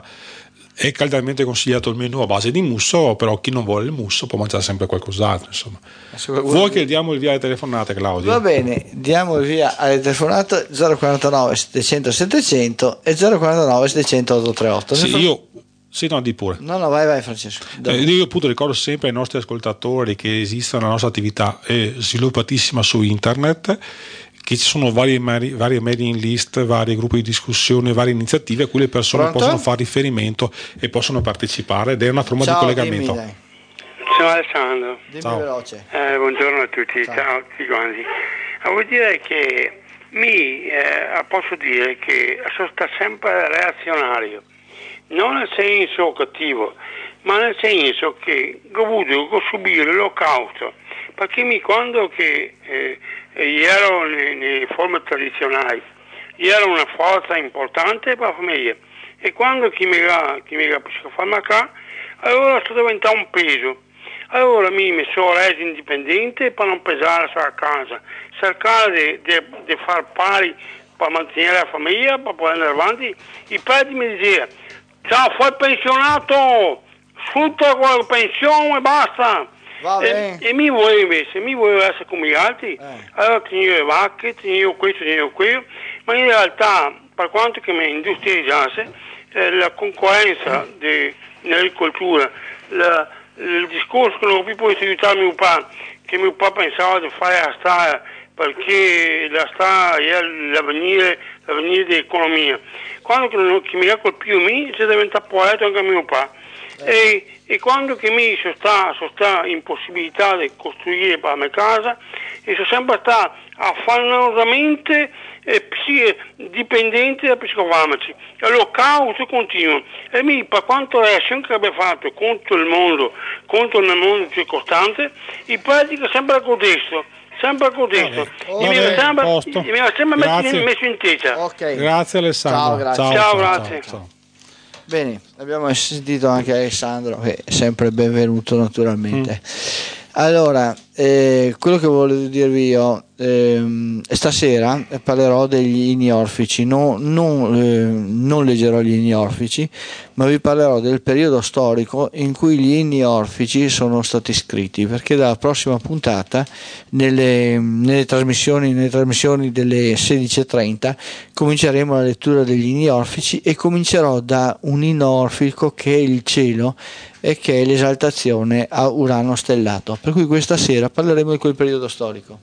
è caldamente consigliato il menù a base di musso, però chi non vuole il musso può mangiare sempre qualcos'altro, insomma. Vuoi che diamo il via alle telefonate, Claudio? Va bene, diamo il via alle telefonate zero quarantanove settecento settecento e zero quarantanove settecento ottocentotrentotto. Sì, fa... io sì, no, di pure. No, no, vai, vai Francesco. Eh, io appunto ricordo sempre ai nostri ascoltatori che esiste una nostra attività eh, sviluppatissima su internet, che ci sono varie, varie mailing list, vari gruppi di discussione, varie iniziative a cui le persone Pronto? possono fare riferimento e possono partecipare, ed è una forma ciao, di collegamento. Dimmi, ciao Alessandro. Dimmi ciao. veloce. Eh, buongiorno a tutti, ciao, ciao a tutti quanti. Ah, vuol dire che mi eh, posso dire che sono stato sempre reazionario, non nel senso cattivo, ma nel senso che ho dovuto subire l'olocausto, perché mi quando che eh, ero nelle forme tradizionali, ero una forza importante per la famiglia, e quando chi mi ha psicofarmacato, allora sono diventato un peso. Allora mi, mi sono reso indipendente per non pesare sulla casa, cercare di far pari per mantenere la famiglia, per poter andare avanti. I padri mi dicevano: ciao, fai pensionato, sfrutta quella pensione e basta. E, e mi volevo invece, mi volevo essere come gli altri, eh. Allora tenevo le vacche, tenevo questo, tenevo quello, ma in realtà, per quanto che mi industrializzasse, eh, la concorrenza eh. nell'agricoltura, la, il discorso che non ho più potuto aiutare mio padre, che mio padre pensava di fare la strada, perché la strada è l'avvenire, l'avvenire dell'economia. Quando che, non, che mi ha colpito me, si è diventato poeta anche mio padre. Eh. E, e quando che mi sono stato, sono stato in possibilità di costruire per la mia casa, e sono sempre stato affannosamente eh, psi, dipendente da psicofarmaci. Allora caos continuo, e mi, per quanto reazione che abbia fatto contro il mondo, contro il mondo circostante, in pratica sempre codesto, sempre così. Vabbè, mi vabbè, sembra, posto. mi ha sempre Grazie. messo in testa. Ok. Grazie Alessandro. Ciao, grazie. Ciao, Ciao, ciao, grazie. ciao, ciao. Bene, abbiamo sentito anche Alessandro, che è sempre benvenuto naturalmente. Mm. Allora, eh, quello che volevo dirvi io, ehm, stasera parlerò degli inni orfici, no, non, eh, non leggerò gli inni orfici, ma vi parlerò del periodo storico in cui gli inni orfici sono stati scritti, perché dalla prossima puntata, nelle, nelle, trasmissioni, nelle trasmissioni delle sedici e trenta, cominceremo la lettura degli inni orfici e comincerò da un inno orfico che è il cielo e che è l'esaltazione a Urano stellato, per cui questa sera parleremo di quel periodo storico.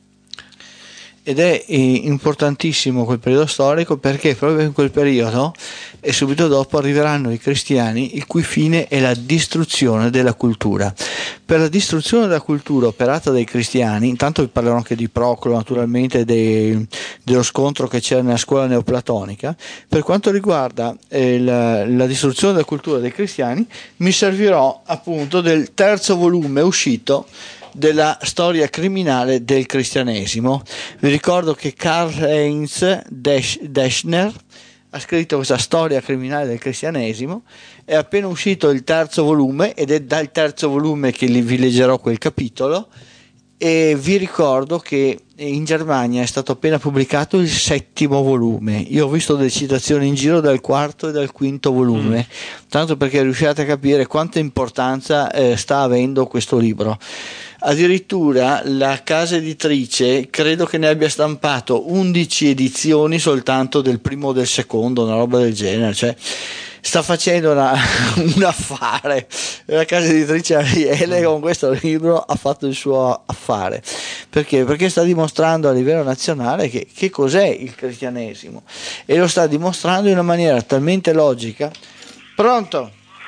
Ed è importantissimo quel periodo storico perché proprio in quel periodo e subito dopo arriveranno i cristiani, il cui fine è la distruzione della cultura. Per la distruzione della cultura operata dai cristiani, intanto vi parlerò anche di Proclo, naturalmente dei, dello scontro che c'era nella scuola neoplatonica. Per quanto riguarda eh, la, la distruzione della cultura dei cristiani, mi servirò appunto del terzo volume uscito della storia criminale del cristianesimo. Vi ricordo che Karl-Heinz Deschner ha scritto questa storia criminale del cristianesimo, è appena uscito il terzo volume ed è dal terzo volume che vi leggerò quel capitolo, e vi ricordo che in Germania è stato appena pubblicato il settimo volume. Io ho visto delle citazioni in giro dal quarto e dal quinto volume, mm. tanto perché riusciate a capire quanta importanza eh, sta avendo questo libro. Addirittura la casa editrice credo che ne abbia stampato undici edizioni soltanto del primo o del secondo, una roba del genere, cioè sta facendo una, un affare. La casa editrice Ariele con questo libro ha fatto il suo affare. Perché? Perché sta dimostrando a livello nazionale che, che cos'è il cristianesimo, e lo sta dimostrando in una maniera talmente logica. Pronto?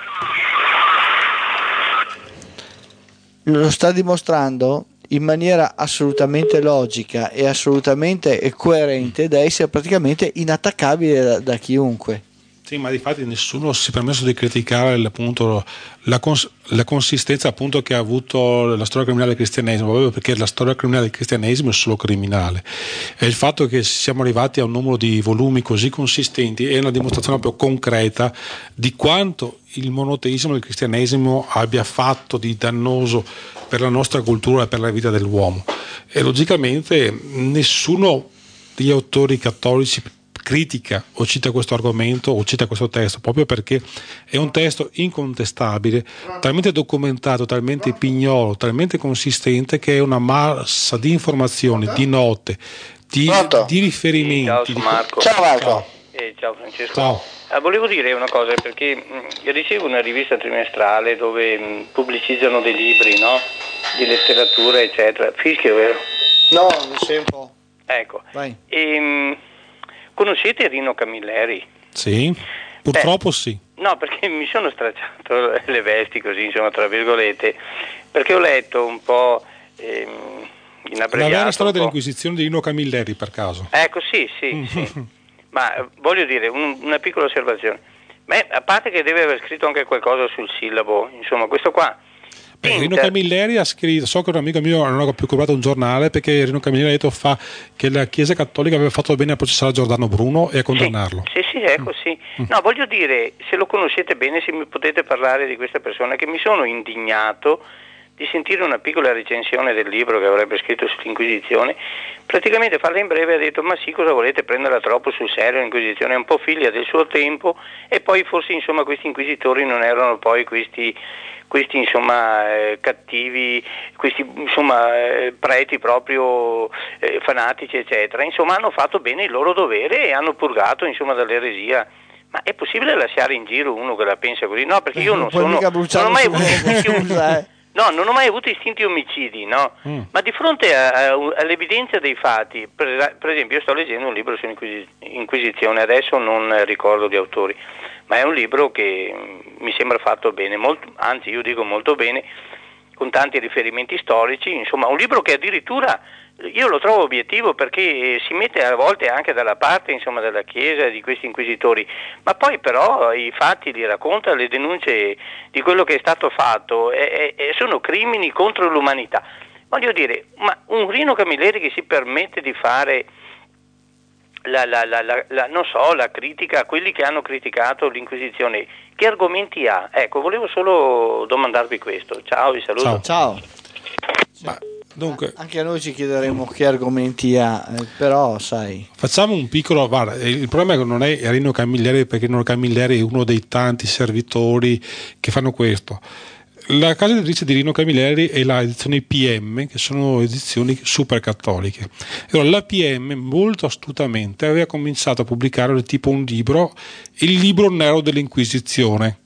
Lo sta dimostrando in maniera assolutamente logica e assolutamente coerente da essere praticamente inattaccabile da, da chiunque. Sì, ma di fatti nessuno si è permesso di criticare appunto la, cons- la consistenza appunto che ha avuto la storia criminale del cristianesimo, proprio perché la storia criminale del cristianesimo è solo criminale, e il fatto che siamo arrivati a un numero di volumi così consistenti è una dimostrazione proprio concreta di quanto il monoteismo del cristianesimo abbia fatto di dannoso per la nostra cultura e per la vita dell'uomo. E logicamente nessuno degli autori cattolici critica o cita questo argomento o cita questo testo, proprio perché è un testo incontestabile, talmente documentato, talmente pignolo, talmente consistente, che è una massa di informazioni, di note, di, di riferimenti. Ciao Marco. Ciao Marco. Ciao, eh, ciao Francesco. Ciao. Eh, volevo dire una cosa, perché mh, io ricevo una rivista trimestrale dove mh, pubblicizzano dei libri, no? Di letteratura eccetera. Fischio, vero? No, mi sembra un po'. Ecco. Vai. E, mh, conoscete Rino Camilleri? Sì, purtroppo Beh, sì. No, perché mi sono stracciato le vesti così, insomma, tra virgolette, perché ho letto un po' ehm, in abbreviato. La vera storia un po'. dell'Inquisizione di Rino Camilleri, per caso. Ecco, sì, sì, sì. Ma eh, voglio dire, un, una piccola osservazione. Beh, a parte che deve aver scritto anche qualcosa sul sillabo, insomma, questo qua. Beh, Rino Camilleri ha scritto, so che un amico mio non ha più comprato un giornale, perché Rino Camilleri ha detto fa che la Chiesa Cattolica aveva fatto bene a processare Giordano Bruno e a condannarlo. Sì, sì, sì, ecco, sì. No, voglio dire, se lo conoscete bene, se mi potete parlare di questa persona, che mi sono indignato di sentire una piccola recensione del libro che avrebbe scritto sull'Inquisizione. Praticamente, farla in breve, ha detto: ma sì, cosa volete, prenderla troppo sul serio l'Inquisizione, è un po' figlia del suo tempo, e poi forse insomma questi inquisitori non erano poi questi questi insomma eh, cattivi, questi insomma eh, preti proprio eh, fanatici eccetera, insomma hanno fatto bene il loro dovere e hanno purgato insomma dall'eresia. Ma è possibile lasciare in giro uno che la pensa così? No, perché io non sono non ho mai avuto istinti, no, non ho mai avuto istinti omicidi, no? Mm. Ma di fronte a, a, all'evidenza dei fatti, per, per esempio io sto leggendo un libro sull'Inquisizione, adesso non ricordo gli autori, ma è un libro che mi sembra fatto bene, molto, anzi io dico molto bene, con tanti riferimenti storici, insomma un libro che addirittura io lo trovo obiettivo, perché si mette a volte anche dalla parte insomma della Chiesa, di questi inquisitori, ma poi però i fatti li racconta, le denunce di quello che è stato fatto e, e sono crimini contro l'umanità. Voglio dire, ma un Rino Camilleri che si permette di fare la, la, la, la, la, non so, la critica a quelli che hanno criticato l'Inquisizione, che argomenti ha? Ecco, volevo solo domandarvi questo. Ciao, vi saluto. Ciao. Ciao. Ma, dunque, anche a noi ci chiederemo che argomenti ha, eh, però sai. Facciamo un piccolo. Guarda, il problema è che non è Rino Camilleri, perché Rino Camilleri è uno dei tanti servitori che fanno questo. La casa editrice di Rino Camilleri è la edizione P M, che sono edizioni super cattoliche. Allora, la P M molto astutamente aveva cominciato a pubblicare tipo un libro, il libro nero dell'Inquisizione.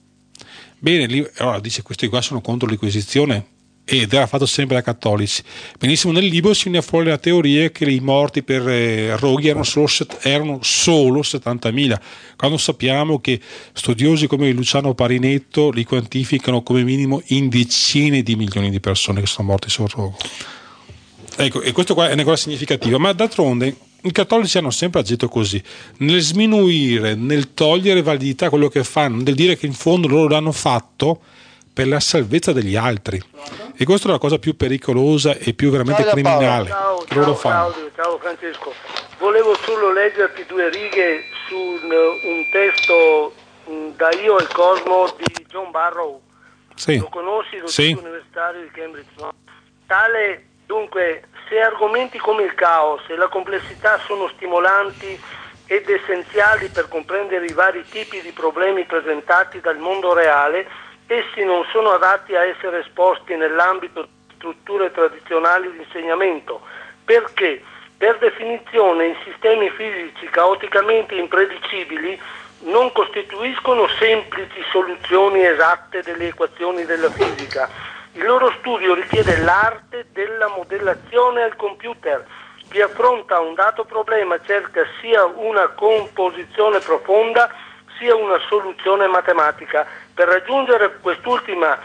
Bene, allora dice: questi qua sono contro l'Inquisizione, ed era fatto sempre da cattolici. Benissimo, nel libro si viene fuori la teoria che i morti per eh, roghi erano solo, erano solo settantamila, quando sappiamo che studiosi come Luciano Parinetto li quantificano come minimo in decine di milioni di persone che sono morti sul rogo. Ecco, e questo qua è una cosa significativa, ma d'altronde i cattolici hanno sempre agito così, nel sminuire, nel togliere validità a quello che fanno, nel dire che in fondo loro l'hanno fatto per la salvezza degli altri. E questa è la cosa più pericolosa e più veramente ciao criminale. Ciao, che loro ciao fanno. Claudio, ciao Francesco. Volevo solo leggerti due righe su un, un testo mh, da Io e il Cosmo di John Barrow. Sì. Lo conosci, lo sì. universitario di Cambridge, no? Tale, dunque, se argomenti come il caos e la complessità sono stimolanti ed essenziali per comprendere i vari tipi di problemi presentati dal mondo reale, essi non sono adatti a essere esposti nell'ambito di strutture tradizionali di insegnamento, perché per definizione i sistemi fisici caoticamente impredicibili non costituiscono semplici soluzioni esatte delle equazioni della fisica. Il loro studio richiede l'arte della modellazione al computer. Chi affronta un dato problema cerca sia una composizione profonda sia una soluzione matematica. Per raggiungere quest'ultima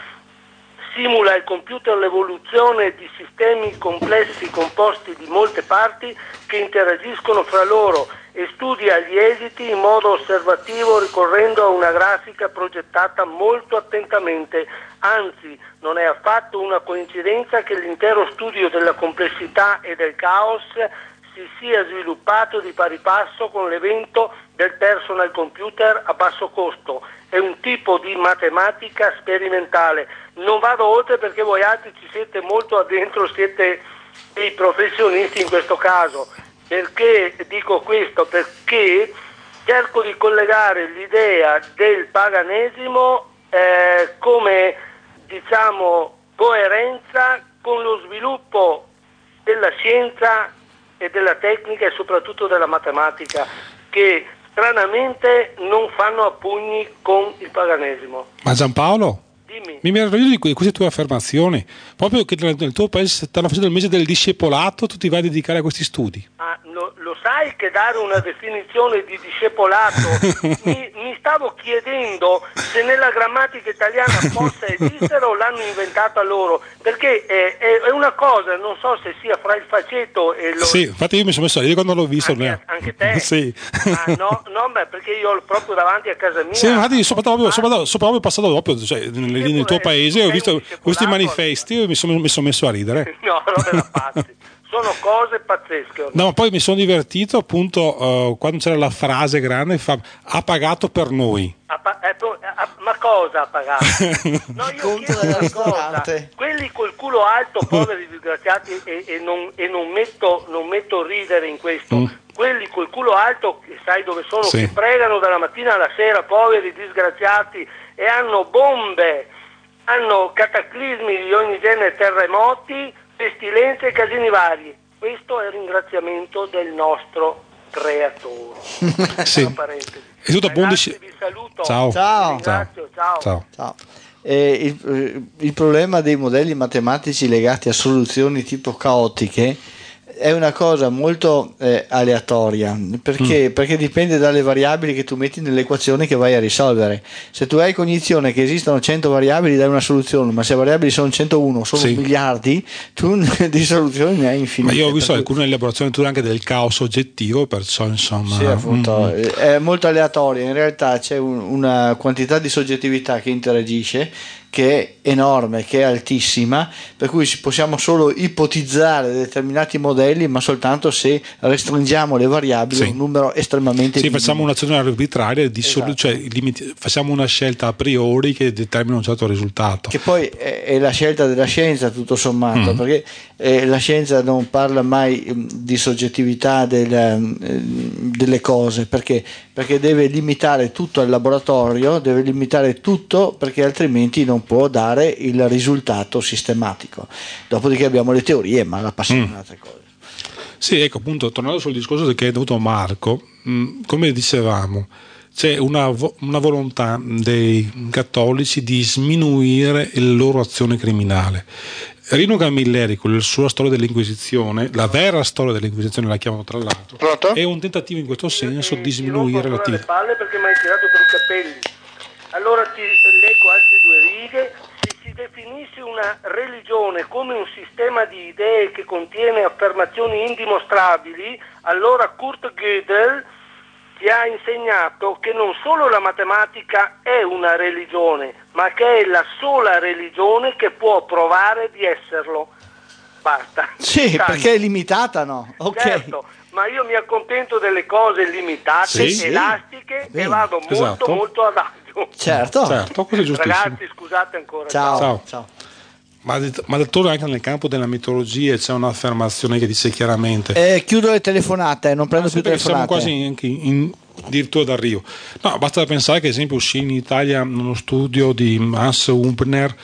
simula al computer l'evoluzione di sistemi complessi composti di molte parti che interagiscono fra loro e studia gli esiti in modo osservativo ricorrendo a una grafica progettata molto attentamente. Anzi, non è affatto una coincidenza che l'intero studio della complessità e del caos si sia sviluppato di pari passo con l'evento del personal computer a basso costo. È un tipo di matematica sperimentale. Non vado oltre perché voi altri ci siete molto addentro, siete dei professionisti in questo caso. Perché dico questo? Perché cerco di collegare l'idea del paganesimo eh, come, diciamo, coerenza con lo sviluppo della scienza e della tecnica e soprattutto della matematica, che stranamente non fanno a pugni con il paganesimo. Ma Giampaolo? Dimmi. Mi meraviglio di queste tue affermazioni, proprio che nel tuo paese stanno facendo il mese del discepolato, tu ti vai a dedicare a questi studi. Ah, lo, lo sai che dare una definizione di discepolato mi, mi stavo chiedendo se nella grammatica italiana possa esistere o l'hanno inventata loro, perché è, è, è una cosa, non so se sia fra il faceto e lo... Sì, infatti io mi sono messo a ridere quando l'ho visto. Anche, anche te? Sì. Ah, no, no, beh, perché io ho proprio davanti a casa mia. Sì, infatti sono proprio, sono proprio passato dopo, cioè, nel, nel tuo paese ho visto, ho visto i manifesti e mi sono, mi sono messo a ridere. No, robe da pazzi. Sono cose pazzesche. Ormai. No, ma poi mi sono divertito appunto uh, quando c'era la frase grande, fa, ha pagato per noi. Ha pa- eh, ha, ma cosa ha pagato? No, io chiedo una cosa. Quelli col culo alto, poveri disgraziati, e, e, non, e non, metto, non metto ridere in questo. Mm. Quelli col culo alto, che sai dove sono, sì. Che pregano dalla mattina alla sera, poveri disgraziati, e hanno bombe, hanno cataclismi di ogni genere, terremoti, pestilenze e casini vari. Questo è il ringraziamento del nostro creatore. Sì. E tutto Ragazzi, vi saluto. Ciao. Ciao. Ciao. Ciao. Ciao. Ciao. Eh, il, il problema dei modelli matematici legati a soluzioni tipo caotiche è una cosa molto eh, aleatoria, perché? Mm. Perché dipende dalle variabili che tu metti nelle equazioni che vai a risolvere. Se tu hai cognizione che esistono cento variabili dai una soluzione, ma se le variabili sono centouno, sono sì. miliardi, tu di soluzioni ne hai infinite. Ma io ho visto alcune elaborazioni anche del caos oggettivo, perciò insomma sì, appunto, mm. è molto aleatoria. In realtà c'è un, una quantità di soggettività che interagisce, che è enorme, che è altissima, per cui possiamo solo ipotizzare determinati modelli, ma soltanto se restringiamo le variabili a sì. un numero estremamente sì, minimo. facciamo un'azione arbitraria, di esatto. solu- cioè, limiti- facciamo una scelta a priori che determina un certo risultato. Che poi è, è la scelta della scienza, tutto sommato, Mm. perché eh, la scienza non parla mai mh, di soggettività del, eh, delle cose, perché? Perché deve limitare tutto al laboratorio, deve limitare tutto, perché altrimenti non può dare il risultato sistematico. Dopodiché abbiamo le teorie, ma la passione è Mm. un'altra cosa. Sì, ecco, appunto, tornando sul discorso che è venuto Marco, mh, come dicevamo, c'è una, vo- una volontà dei cattolici di sminuire la loro azione criminale. Rino Camilleri, con la sua storia dell'Inquisizione, la vera storia dell'Inquisizione la chiamano tra l'altro, Pronto? è un tentativo in questo senso Io di ti- ti sminuire rompo ancora l'attività. le palle perché mi hai tirato per i capelli. Allora ti leggo altre due righe. Se si definisse una religione come un sistema di idee che contiene affermazioni indimostrabili, allora Kurt Gödel ti ha insegnato che non solo la matematica è una religione, ma che è la sola religione che può provare di esserlo. Basta. Sì, Tanto. perché è limitata, no? Ok. Certo, ma io mi accontento delle cose limitate, Sì, elastiche, Bene. e vado molto Esatto. molto adagio. Certo. Certo, questo è giustissimo. Ragazzi, scusate ancora. Ciao. Ciao. Ciao. Ma, ma dottore, anche nel campo della mitologia c'è un'affermazione che dice chiaramente Eh, chiudo le telefonate, non prendo più perché siamo telefonate. quasi anche in addirittura d'arrivo. No, basta pensare che ad esempio uscì in Italia uno studio di Hans Humbner,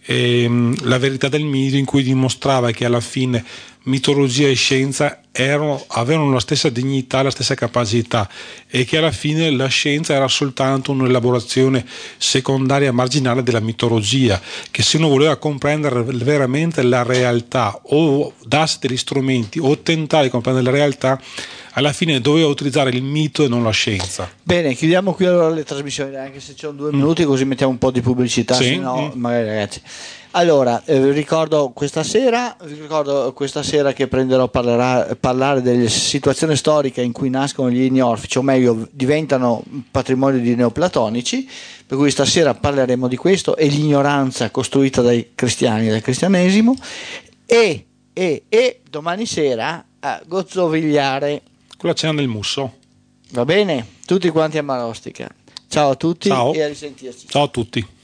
ehm, La verità del mito, in cui dimostrava che alla fine mitologia e scienza erano, avevano la stessa dignità, la stessa capacità, e che alla fine la scienza era soltanto un'elaborazione secondaria marginale della mitologia, che se uno voleva comprendere veramente la realtà o darsi degli strumenti o tentare di comprendere la realtà, alla fine doveva utilizzare il mito e non la scienza. Bene, chiudiamo qui allora le trasmissioni, anche se c'è due minuti, così mettiamo un po' di pubblicità, Sì. se no Mm. magari ragazzi. Allora, eh, vi ricordo questa sera, vi ricordo questa sera che prenderò a parlerà- parlare della situazione storica in cui nascono gli inni orfici, o meglio diventano patrimonio di neoplatonici, per cui stasera parleremo di questo e l'ignoranza costruita dai cristiani, dal cristianesimo, e, e, e domani sera a gozzovigliare. Con la cena del musso. Va bene? Tutti quanti a Marostica. Ciao a tutti Ciao. e a risentirci. Ciao a tutti.